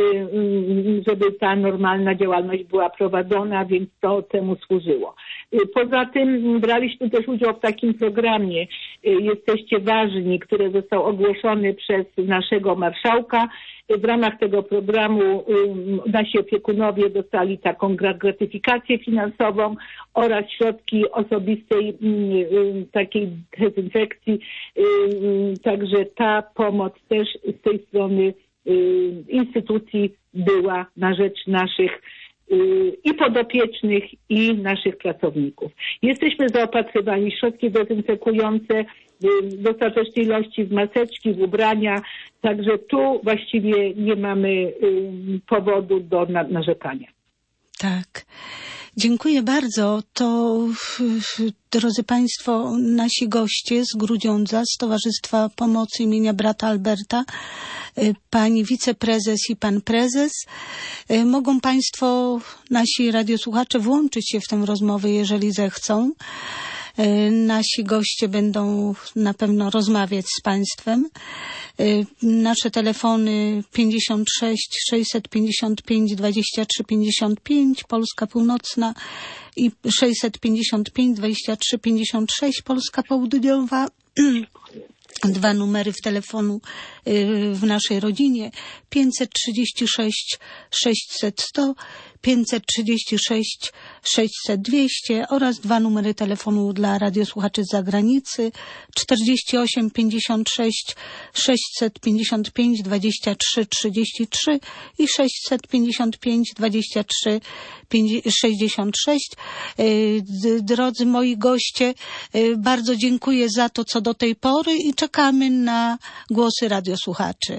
[SPEAKER 3] żeby ta normalna działalność była prowadzona, więc to temu służyło. Poza tym braliśmy też udział w takim programie Jesteście Ważni, który został ogłoszony przez naszego marszałka. W ramach tego programu nasi opiekunowie dostali taką gratyfikację finansową oraz środki osobistej takiej dezynfekcji. Także ta pomoc też z tej strony instytucji była na rzecz naszych i podopiecznych, i naszych pracowników. Jesteśmy zaopatrywani w środki dezynfekujące, w dostatecznej ilości, w maseczki, w ubrania, także tu właściwie nie mamy powodu do narzekania.
[SPEAKER 1] Tak. Dziękuję bardzo. To, drodzy Państwo, nasi goście z Grudziądza, z Towarzystwa Pomocy imienia brata Alberta, pani wiceprezes i pan prezes. Mogą Państwo, nasi radiosłuchacze, włączyć się w tę rozmowę, jeżeli zechcą. Nasi goście będą na pewno rozmawiać z Państwem. Nasze telefony 56 655 23 55, Polska Północna, i 655 23 56, Polska Południowa. 2 numery w telefonu w naszej rodzinie: 536 600 100, 536 600 200 oraz 2 numery telefonu dla radiosłuchaczy z zagranicy 48 56 655 23 33 i 655 23 66. Drodzy moi goście, bardzo dziękuję za to, co do tej pory i czekamy na głosy radiosłuchaczy.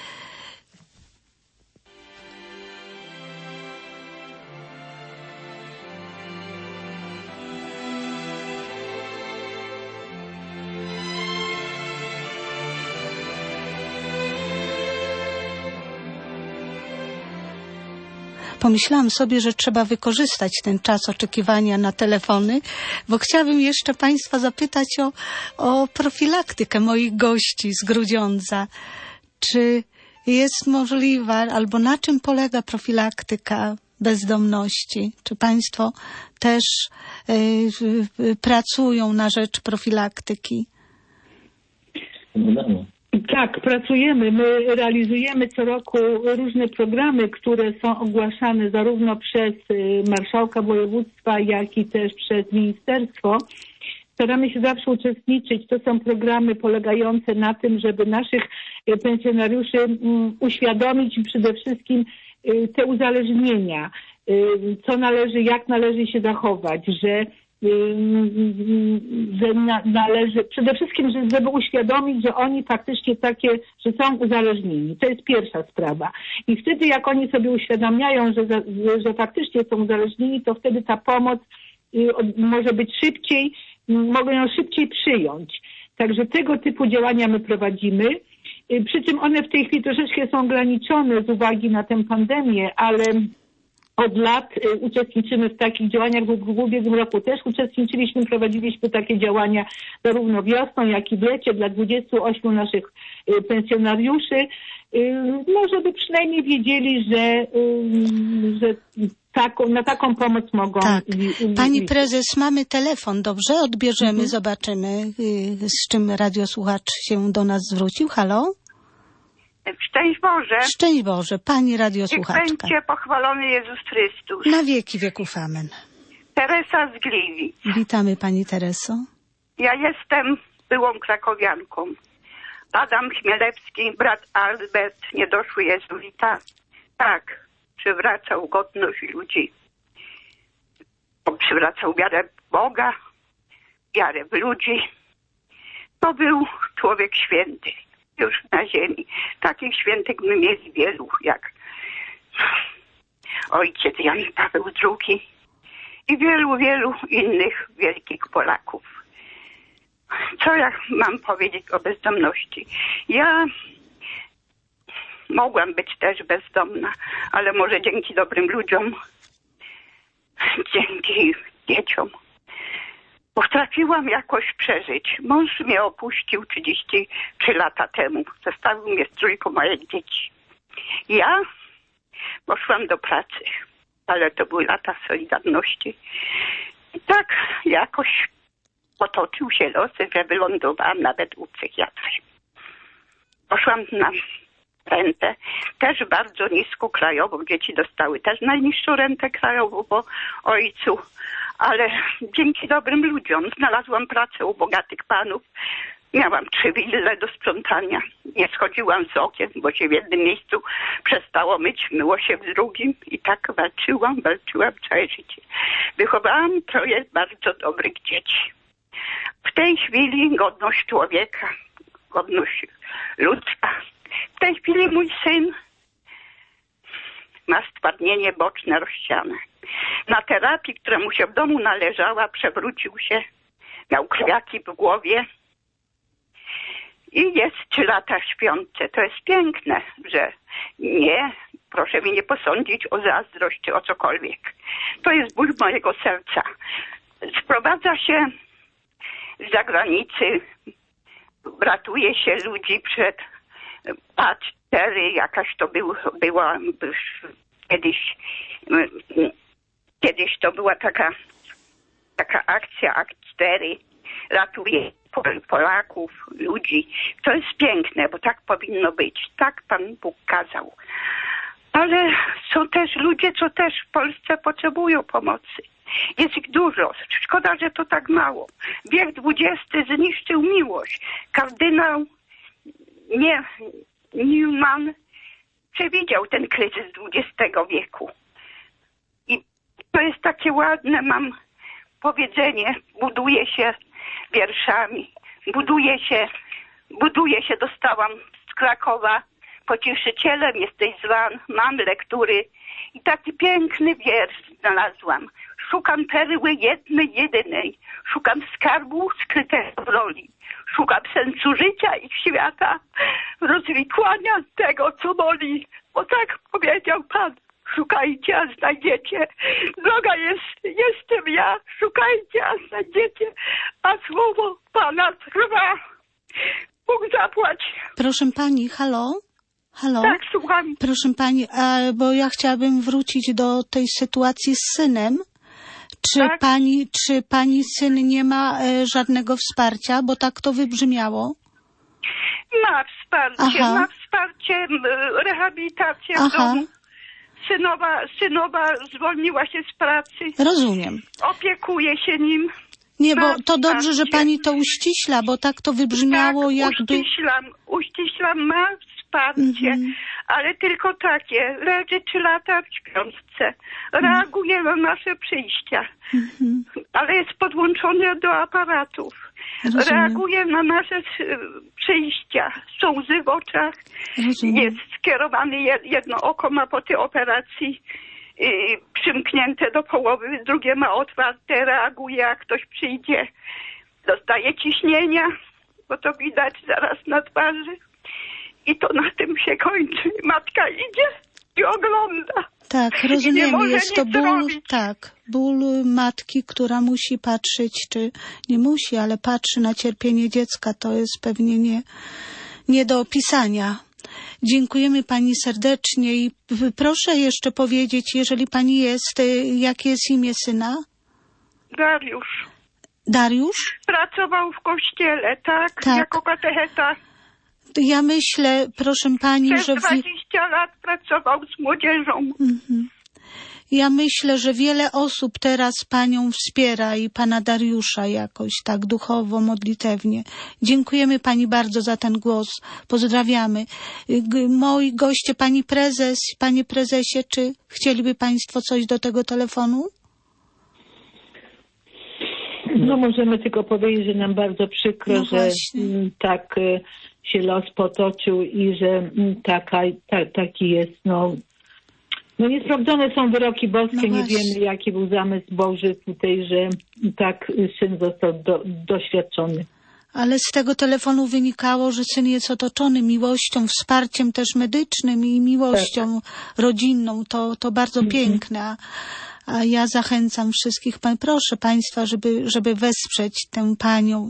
[SPEAKER 1] Pomyślałam sobie, że trzeba wykorzystać ten czas oczekiwania na telefony, bo chciałabym jeszcze Państwa zapytać o profilaktykę moich gości z Grudziądza. Czy jest możliwa, albo na czym polega profilaktyka bezdomności? Czy Państwo też pracują na rzecz profilaktyki?
[SPEAKER 3] Tak, pracujemy. My realizujemy co roku różne programy, które są ogłaszane zarówno przez marszałka województwa, jak i też przez ministerstwo. Staramy się zawsze uczestniczyć. To są programy polegające na tym, żeby naszych pensjonariuszy uświadomić przede wszystkim te uzależnienia, co należy, jak należy się zachować, że należy przede wszystkim, żeby uświadomić, że oni faktycznie takie, że są uzależnieni. To jest pierwsza sprawa. I wtedy jak oni sobie uświadamiają, że faktycznie są uzależnieni, to wtedy ta pomoc może być szybciej, mogą ją szybciej przyjąć. Także tego typu działania my prowadzimy. Przy czym one w tej chwili troszeczkę są ograniczone z uwagi na tę pandemię, ale od lat uczestniczymy w takich działaniach. W ubiegłym roku też uczestniczyliśmy, prowadziliśmy takie działania zarówno wiosną, jak i w lecie dla 28 naszych pensjonariuszy. No, żeby przynajmniej wiedzieli, że na taką pomoc mogą. Tak.
[SPEAKER 1] Pani prezes, mamy telefon, dobrze? Odbierzemy, zobaczymy, z czym radiosłuchacz się do nas zwrócił. Halo?
[SPEAKER 4] Szczęść Boże.
[SPEAKER 1] Szczęść Boże, pani radiosłuchaczka.
[SPEAKER 4] Niech będzie pochwalony Jezus Chrystus.
[SPEAKER 1] Na wieki wieków amen.
[SPEAKER 4] Teresa z Gliwic.
[SPEAKER 1] Witamy pani Tereso.
[SPEAKER 4] Ja jestem byłą krakowianką. Adam Chmielewski, brat Albert, niedoszły jezuita. Tak, przywracał godność ludzi. Przywracał wiarę w Boga, wiarę w ludzi. To był człowiek święty. Już na ziemi. Takich świętych my mieli wielu, jak ojciec Jan Paweł II i wielu, wielu innych wielkich Polaków. Co ja mam powiedzieć o bezdomności? Ja mogłam być też bezdomna, ale może dzięki dobrym ludziom, dzięki dzieciom, potrafiłam jakoś przeżyć. Mąż mnie opuścił 33 lata temu. Zostawił mnie z trójką moich dzieci. Ja poszłam do pracy, ale to były lata Solidarności. I tak jakoś potoczył się los, że wylądowałam nawet u psychiatry. Poszłam na rentę, też bardzo nisko krajową. Dzieci dostały też najniższą rentę krajową po ojcu. Ale dzięki dobrym ludziom znalazłam pracę u bogatych panów. Miałam 3 wille do sprzątania. Nie schodziłam z okien, bo się w jednym miejscu przestało myć, myło się w drugim. I tak walczyłam całe życie. Wychowałam 3 bardzo dobrych dzieci. W tej chwili godność człowieka, godność ludzka. W tej chwili mój syn ma stwardnienie boczne rozsiane. Na terapii, która mu się w domu należała, przewrócił się, miał krwiaki w głowie i jest 3 lata w śpiące. To jest piękne, że nie, proszę mnie nie posądzić o zazdrość czy o cokolwiek. To jest ból mojego serca. Sprowadza się z zagranicy, ratuje się ludzi przed P4, jakaś to była kiedyś to była taka akcja, Akt 4, ratuje Polaków, ludzi. To jest piękne, bo tak powinno być. Tak Pan Bóg kazał. Ale są też ludzie, co też w Polsce potrzebują pomocy. Jest ich dużo. Szkoda, że to tak mało. Wiek XX zniszczył miłość. Kardynał Newman przewidział ten kryzys XX wieku. I to jest takie ładne, mam powiedzenie, buduje się wierszami, buduje się, dostałam z Krakowa, pocieszycielem jesteś zwan, mam lektury i taki piękny wiersz znalazłam. Szukam perły jednej, jedynej, szukam skarbu skrytego w roli, szukam sensu życia i świata, rozwikłania tego, co boli, bo tak powiedział Pan. Szukajcie, a znajdziecie. Droga jestem ja. Szukajcie, a znajdziecie. A słowo Pana trwa. Bóg zapłać.
[SPEAKER 1] Proszę pani, halo? Halo?
[SPEAKER 4] Tak, słucham.
[SPEAKER 1] Proszę pani, bo ja chciałabym wrócić do tej sytuacji z synem.
[SPEAKER 4] Tak?
[SPEAKER 1] Czy pani syn nie ma żadnego wsparcia? Bo tak to wybrzmiało.
[SPEAKER 4] Ma wsparcie, rehabilitację w domu. Synowa zwolniła się z pracy.
[SPEAKER 1] Rozumiem.
[SPEAKER 4] Opiekuje się nim.
[SPEAKER 1] Nie, bo to dobrze, że pani to uściśla, bo tak to wybrzmiało
[SPEAKER 4] tak,
[SPEAKER 1] jakby...
[SPEAKER 4] Uściślam, ma wsparcie, ale tylko takie. Leży 3 lata w śpiączce. Reaguje na nasze przyjścia, ale jest podłączony do aparatów.
[SPEAKER 1] Rozumiem.
[SPEAKER 4] Reaguje na nasze przyjścia. Są łzy w oczach.
[SPEAKER 1] Rozumiem.
[SPEAKER 4] Jest skierowany, jedno oko ma po tej operacji przymknięte do połowy, drugie ma otwarte, reaguje jak ktoś przyjdzie. Dostaje ciśnienia, bo to widać zaraz na twarzy. I to na tym się kończy. Matka idzie i ogląda.
[SPEAKER 1] Tak, rozumiemy. Jest to ból,
[SPEAKER 4] robić.
[SPEAKER 1] tak, ból matki, która musi patrzeć, czy nie musi, ale patrzy na cierpienie dziecka. To jest pewnie nie do opisania. Dziękujemy pani serdecznie i proszę jeszcze powiedzieć, jeżeli pani jest, jakie jest imię syna?
[SPEAKER 4] Dariusz.
[SPEAKER 1] Dariusz?
[SPEAKER 4] Pracował w kościele, tak? Jako katecheta.
[SPEAKER 1] Ja myślę, proszę pani,
[SPEAKER 4] Przez
[SPEAKER 1] że...
[SPEAKER 4] 20 lat pracował z młodzieżą.
[SPEAKER 1] Ja myślę, że wiele osób teraz panią wspiera i pana Dariusza jakoś tak duchowo, modlitewnie. Dziękujemy pani bardzo za ten głos. Pozdrawiamy. Moi goście, pani prezes, panie prezesie, czy chcieliby państwo coś do tego telefonu?
[SPEAKER 3] No możemy tylko powiedzieć, że nam bardzo przykro,
[SPEAKER 1] No
[SPEAKER 3] że
[SPEAKER 1] właśnie.
[SPEAKER 3] tak się los potoczył i że taki jest, no niesprawdzone są wyroki boskie,
[SPEAKER 1] No
[SPEAKER 3] nie
[SPEAKER 1] właśnie.
[SPEAKER 3] wiemy jaki był zamysł Boży tutaj, że tak syn został doświadczony.
[SPEAKER 1] Ale z tego telefonu wynikało, że syn jest otoczony miłością, wsparciem też medycznym i miłością rodzinną. To bardzo piękne. A ja zachęcam wszystkich, proszę państwa, żeby wesprzeć tę panią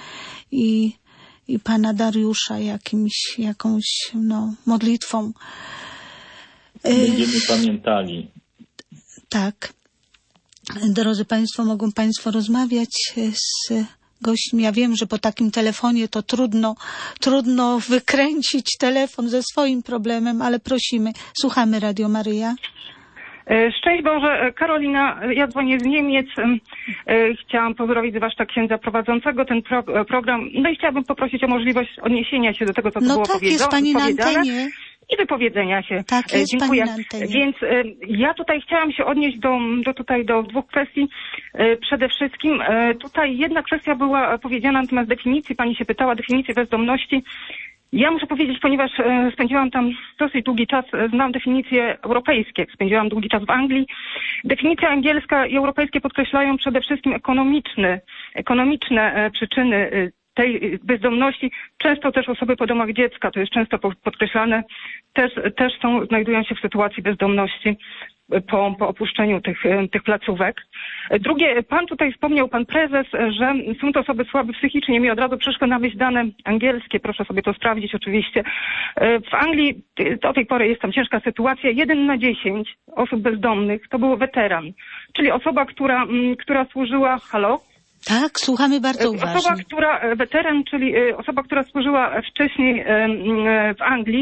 [SPEAKER 1] i pana Dariusza jakąś modlitwą.
[SPEAKER 2] Będziemy pamiętali.
[SPEAKER 1] Tak. Drodzy państwo, mogą państwo rozmawiać z gośćmi. Ja wiem, że po takim telefonie to trudno wykręcić telefon ze swoim problemem, ale prosimy. Słuchamy Radio Maryja.
[SPEAKER 5] Szczęść Boże, Karolina, ja dzwonię z Niemiec. Chciałam pozdrowić zwłaszcza księdza prowadzącego ten program. No i chciałabym poprosić o możliwość odniesienia się do tego, co tu było
[SPEAKER 1] tak, jest pani na antenie.
[SPEAKER 5] I wypowiedzenia się.
[SPEAKER 1] Tak, jest
[SPEAKER 5] dziękuję.
[SPEAKER 1] pani na antenie.
[SPEAKER 5] Więc ja tutaj chciałam się odnieść do 2 kwestii. Przede wszystkim tutaj jedna kwestia była powiedziana na temat definicji. Pani się pytała, definicji bezdomności. Ja muszę powiedzieć, ponieważ spędziłam tam dosyć długi czas, znam definicje europejskie, spędziłam długi czas w Anglii. Definicja angielska i europejskie podkreślają przede wszystkim ekonomiczne przyczyny tej bezdomności. Często też osoby po domach dziecka, to jest często podkreślane, też znajdują się w sytuacji bezdomności po opuszczeniu tych placówek. Drugie, pan tutaj wspomniał, pan prezes, że są to osoby słabe psychicznie. Mi od razu przyszły na myśl dane angielskie, proszę sobie to sprawdzić oczywiście. W Anglii do tej pory jest tam ciężka sytuacja. 1 na 10 osób bezdomnych to był weteran, czyli osoba, która służyła... Halo?
[SPEAKER 1] Tak, słuchamy bardzo uważnie.
[SPEAKER 5] Weteran, czyli osoba, która służyła wcześniej w Anglii,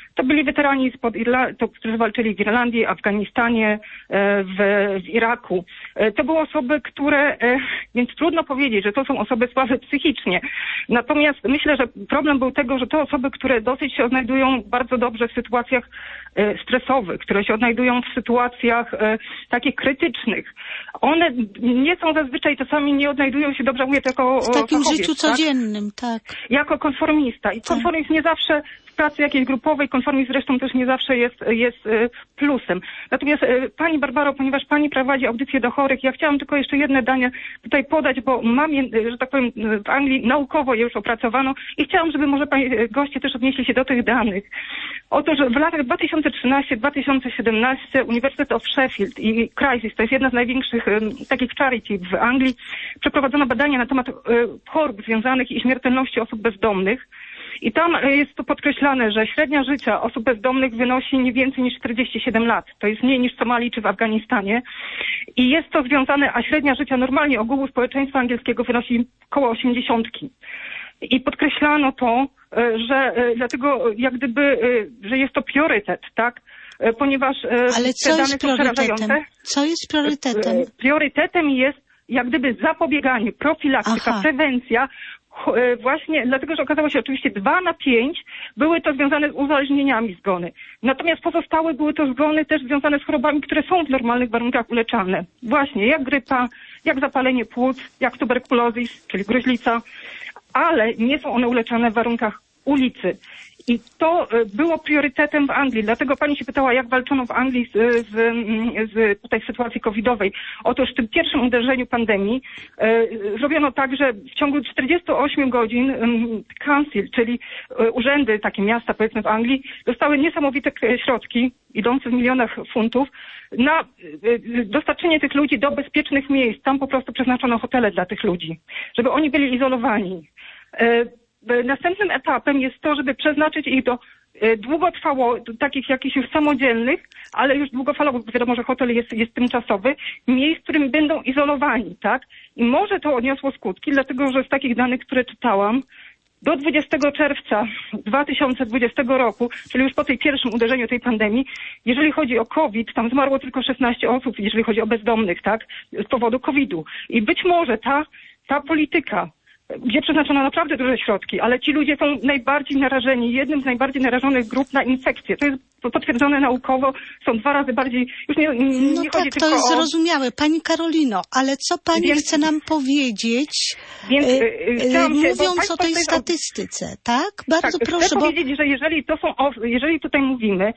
[SPEAKER 5] To byli weterani którzy walczyli w Irlandii, Afganistanie, w Iraku. To były osoby, które, więc trudno powiedzieć, że to są osoby słabe psychicznie. Natomiast myślę, że problem był tego, że to osoby, które dosyć się odnajdują bardzo dobrze w sytuacjach stresowych, które się odnajdują w sytuacjach takich krytycznych. One nie są zazwyczaj, czasami nie odnajdują się dobrze, mówię to jako
[SPEAKER 1] w takim
[SPEAKER 5] fachowiec,
[SPEAKER 1] życiu codziennym, tak.
[SPEAKER 5] Jako konformista. I konformizm nie zawsze w pracy jakiejś grupowej, konformizm zresztą też nie zawsze jest plusem. Natomiast Pani Barbaro, ponieważ Pani prowadzi audycję do chorych, ja chciałam tylko jeszcze jedne dane tutaj podać, bo mam je, że tak powiem, w Anglii naukowo je już opracowano i chciałam, żeby może Pani goście też odnieśli się do tych danych. Otóż w latach 2013-2017 Uniwersytet of Sheffield i Crisis, to jest jedna z największych takich charity w Anglii, przeprowadzono badania na temat chorób związanych i śmiertelności osób bezdomnych. I tam jest to podkreślane, że średnia życia osób bezdomnych wynosi nie więcej niż 47 lat. To jest mniej niż w Somalii czy w Afganistanie. I jest to związane, a średnia życia normalnie ogółu społeczeństwa angielskiego wynosi około 80. I podkreślano to, że dlatego jak gdyby, że jest to priorytet, tak? Ponieważ
[SPEAKER 1] ale
[SPEAKER 5] te dane są przerażające.
[SPEAKER 1] Co jest priorytetem?
[SPEAKER 5] Priorytetem jest jak gdyby zapobieganie, profilaktyka, prewencja. Właśnie dlatego, że okazało się oczywiście 2 na 5 były to związane z uzależnieniami zgony. Natomiast pozostałe były to zgony też związane z chorobami, które są w normalnych warunkach uleczalne. Właśnie jak grypa, jak zapalenie płuc, jak tuberkulozis, czyli gruźlica, ale nie są one uleczane w warunkach ulicy. I to było priorytetem w Anglii. Dlatego Pani się pytała, jak walczono w Anglii z tutaj sytuacji covidowej. Otóż w tym pierwszym uderzeniu pandemii zrobiono tak, że w ciągu 48 godzin council, czyli urzędy, takie miasta powiedzmy w Anglii, dostały niesamowite środki, idące w milionach funtów, na dostarczenie tych ludzi do bezpiecznych miejsc. Tam po prostu przeznaczono hotele dla tych ludzi, żeby oni byli izolowani. Następnym etapem jest to, żeby przeznaczyć ich do długotrwało, takich jakichś już samodzielnych, ale już długofalowych, bo wiadomo, że hotel jest tymczasowy, miejsc, w którym będą izolowani, tak? I może to odniosło skutki, dlatego że z takich danych, które czytałam, do 20 czerwca 2020 roku, czyli już po tej pierwszym uderzeniu tej pandemii, jeżeli chodzi o COVID, tam zmarło tylko 16 osób, jeżeli chodzi o bezdomnych, tak? Z powodu COVID-u. I być może ta polityka, gdzie przeznaczono naprawdę duże środki, ale ci ludzie są najbardziej narażeni, jednym z najbardziej narażonych grup na infekcje. To jest potwierdzone naukowo, są 2 razy bardziej, już nie
[SPEAKER 1] no
[SPEAKER 5] chodzi
[SPEAKER 1] tak,
[SPEAKER 5] tylko
[SPEAKER 1] to jest zrozumiałe. Pani Karolino, ale co Pani chce nam powiedzieć, mówiąc o tej statystyce, tak? Bardzo proszę.
[SPEAKER 5] Chcę powiedzieć, że jeżeli tutaj mówimy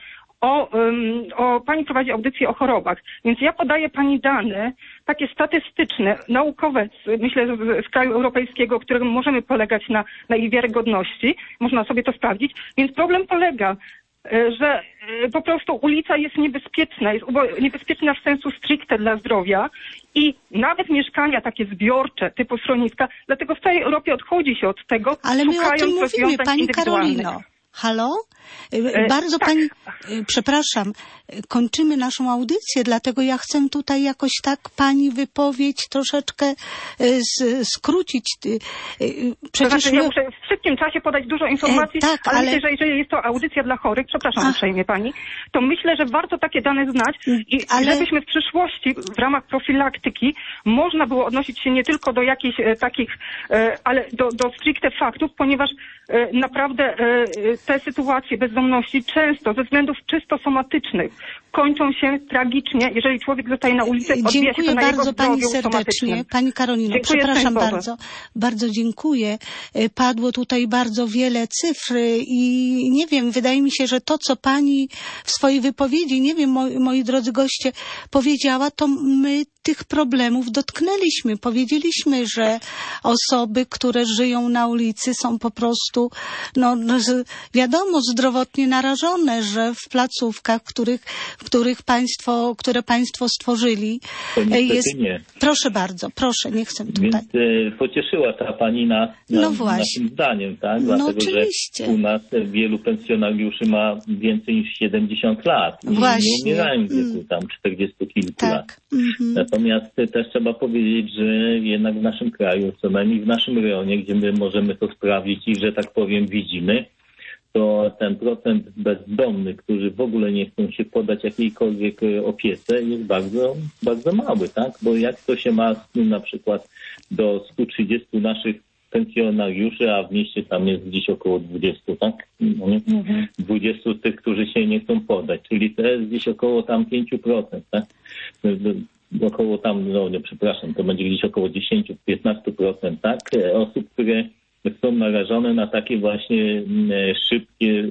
[SPEAKER 5] Pani prowadzi audycję o chorobach, więc ja podaję Pani dane takie statystyczne, naukowe, myślę, z kraju europejskiego, którym możemy polegać na ich wiarygodności, można sobie to sprawdzić, więc problem polega, że po prostu ulica jest niebezpieczna, jest niebezpieczna w sensu stricte dla zdrowia i nawet mieszkania takie zbiorcze typu schroniska, dlatego w całej Europie odchodzi się od tego,
[SPEAKER 1] ale my o tym mówimy, Pani Karolino. Halo? Bardzo
[SPEAKER 5] tak.
[SPEAKER 1] Pani, przepraszam, kończymy naszą audycję, dlatego ja chcę tutaj jakoś tak Pani wypowiedź troszeczkę skrócić.
[SPEAKER 5] Przecież ja muszę w szybkim czasie podać dużo informacji,
[SPEAKER 1] tak,
[SPEAKER 5] ale myślę, że jeżeli jest to audycja dla chorych, przepraszam uprzejmie Pani, to myślę, że warto takie dane znać i żebyśmy w przyszłości w ramach profilaktyki można było odnosić się nie tylko do jakichś takich, ale do stricte faktów, ponieważ naprawdę te sytuacje bezdomności często ze względów czysto somatycznych kończą się tragicznie, jeżeli człowiek zostaje na ulicy, odbija się to na jego zdrowiu
[SPEAKER 1] Pani serdecznie. Pani Karolino, przepraszam bardzo. Bardzo dziękuję. Padło tutaj bardzo wiele cyfr i nie wiem, wydaje mi się, że to, co Pani w swojej wypowiedzi, nie wiem, moi drodzy goście, powiedziała, to my tych problemów dotknęliśmy. Powiedzieliśmy, że osoby, które żyją na ulicy są po prostu, wiadomo, zdrowotnie narażone, że w placówkach, które państwo stworzyli, jest...
[SPEAKER 2] Nie.
[SPEAKER 1] Proszę bardzo, proszę, nie chcę tutaj.
[SPEAKER 2] Więc pocieszyła ta Pani nas naszym zdaniem, tak? Dlatego,
[SPEAKER 1] oczywiście.
[SPEAKER 2] że u nas wielu pensjonariuszy ma więcej niż 70 lat.
[SPEAKER 1] Właśnie.
[SPEAKER 2] Nie umierają w wieku tam 40 kilku lat. Natomiast też trzeba powiedzieć, że jednak w naszym kraju, co najmniej w naszym rejonie, gdzie my możemy to sprawdzić i, że tak powiem, widzimy, to ten procent bezdomnych, którzy w ogóle nie chcą się poddać jakiejkolwiek opiece, jest bardzo, bardzo mały, tak? Bo jak to się ma na przykład do 130 naszych pensjonariuszy, a w mieście tam jest gdzieś około 20, tak? No nie? 20 z tych, którzy się nie chcą poddać, czyli to jest gdzieś około tam 5%, tak? Około tam, no nie, przepraszam, to będzie gdzieś około 10-15%, tak? Osób, które są narażone na takie właśnie szybkie,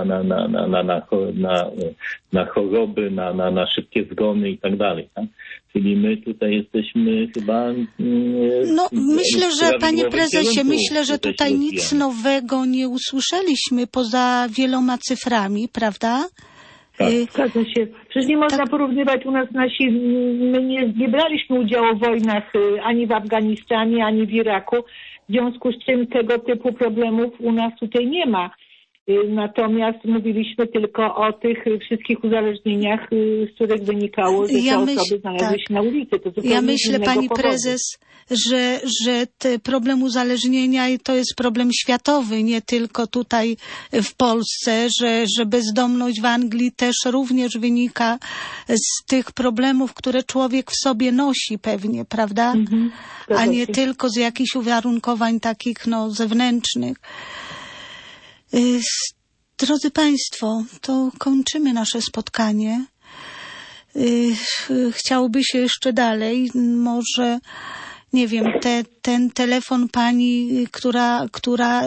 [SPEAKER 2] na choroby, na szybkie zgony i tak dalej, tak? Czyli my tutaj jesteśmy chyba...
[SPEAKER 1] No myślę, że panie prezesie, myślę, że tutaj nic nowego nie usłyszeliśmy poza wieloma cyframi, prawda?
[SPEAKER 3] Tak. Zgadza się. Przecież nie można porównywać u nas my nie braliśmy udziału w wojnach ani w Afganistanie, ani w Iraku. W związku z czym tego typu problemów u nas tutaj nie ma. Natomiast mówiliśmy tylko o tych wszystkich uzależnieniach, z których wynikało, że te osoby znalazły się na ulicy. To
[SPEAKER 1] ja myślę, pani prezes, że problem uzależnienia to jest problem światowy, nie tylko tutaj w Polsce, że bezdomność w Anglii też również wynika z tych problemów, które człowiek w sobie nosi pewnie, prawda? A nie tylko z jakichś uwarunkowań takich zewnętrznych. Drodzy Państwo, to kończymy nasze spotkanie. Chciałoby się jeszcze dalej, może, nie wiem, ten telefon pani, która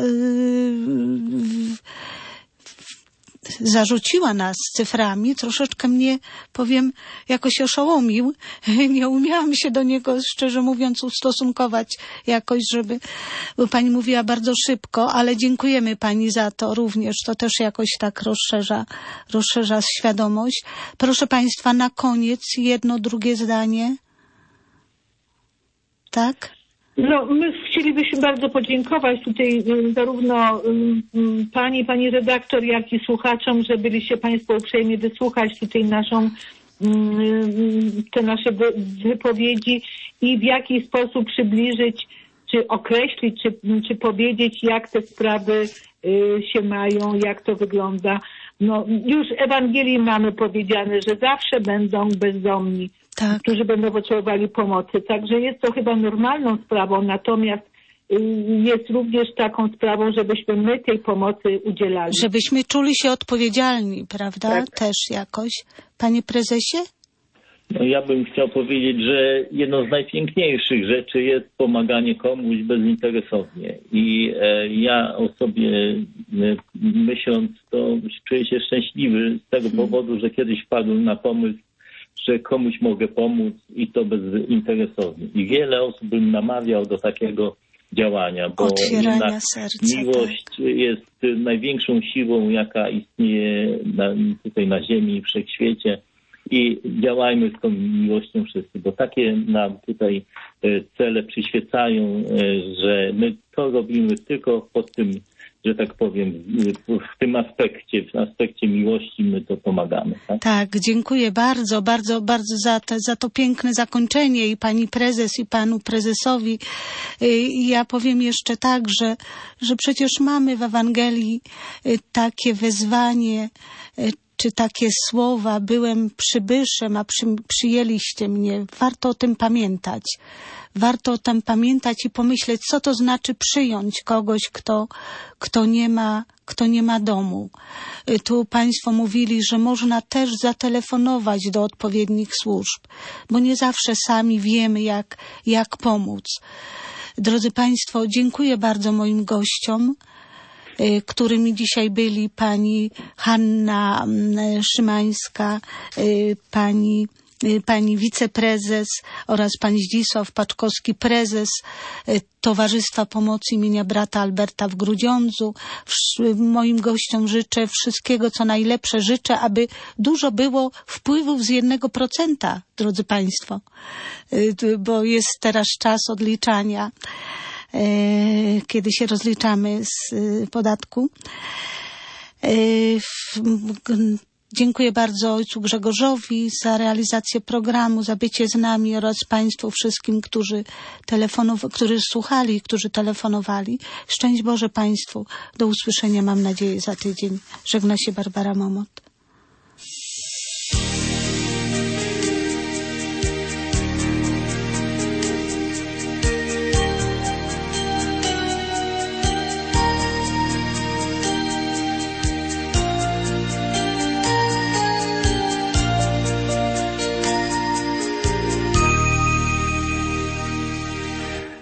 [SPEAKER 1] zarzuciła nas cyframi, troszeczkę mnie, powiem, jakoś oszołomił. Nie umiałam się do niego, szczerze mówiąc, ustosunkować jakoś, bo pani mówiła bardzo szybko, ale dziękujemy pani za to również. To też jakoś tak rozszerza świadomość. Proszę państwa, na koniec jedno, drugie zdanie. Tak?
[SPEAKER 3] No, my chcielibyśmy bardzo podziękować tutaj zarówno pani redaktor, jak i słuchaczom, że byliście państwo uprzejmi wysłuchać tutaj te nasze wypowiedzi i w jaki sposób przybliżyć, czy określić, czy powiedzieć, jak te sprawy się mają, jak to wygląda. No, już w Ewangelii mamy powiedziane, że zawsze będą bezdomni. Tak. Którzy będą potrzebowali pomocy. Także jest to chyba normalną sprawą, natomiast jest również taką sprawą, żebyśmy my tej pomocy udzielali.
[SPEAKER 1] Żebyśmy czuli się odpowiedzialni, prawda? Tak. Też jakoś. Panie prezesie?
[SPEAKER 2] No, ja bym chciał powiedzieć, że jedną z najpiękniejszych rzeczy jest pomaganie komuś bezinteresownie. I ja o sobie myśląc, to czuję się szczęśliwy z tego powodu, że kiedyś wpadłem na pomysł, że komuś mogę pomóc i to bezinteresownie. I wiele osób bym namawiał do takiego działania, bo miłość jest największą siłą, jaka istnieje tutaj na ziemi i wszechświecie. I działajmy z tą miłością wszyscy, bo takie nam tutaj cele przyświecają, że my to robimy tylko pod tym, że tak powiem, w tym aspekcie, w aspekcie miłości my to pomagamy. Tak,
[SPEAKER 1] tak, dziękuję bardzo, bardzo, bardzo za to piękne zakończenie i pani prezes, i panu prezesowi. Ja powiem jeszcze tak, że przecież mamy w Ewangelii takie wezwanie, czy takie słowa, byłem przybyszem, a przyjęliście mnie. Warto o tym pamiętać. Warto o tym pamiętać i pomyśleć, co to znaczy przyjąć kogoś, kto nie ma domu. Tu państwo mówili, że można też zatelefonować do odpowiednich służb, bo nie zawsze sami wiemy, jak pomóc. Drodzy państwo, dziękuję bardzo moim gościom, którymi dzisiaj byli pani Hanna Szymańska, pani wiceprezes oraz pan Zdzisław Paczkowski, prezes Towarzystwa Pomocy imienia brata Alberta w Grudziądzu. Moim gościom życzę wszystkiego, co najlepsze. Życzę, aby dużo było wpływów z 1%, drodzy państwo, bo jest teraz czas odliczania, kiedy się rozliczamy z podatku. Dziękuję bardzo ojcu Grzegorzowi za realizację programu, za bycie z nami oraz Państwu wszystkim, którzy słuchali, którzy telefonowali. Szczęść Boże Państwu. Do usłyszenia, mam nadzieję, za tydzień. Żegna się Barbara Momot.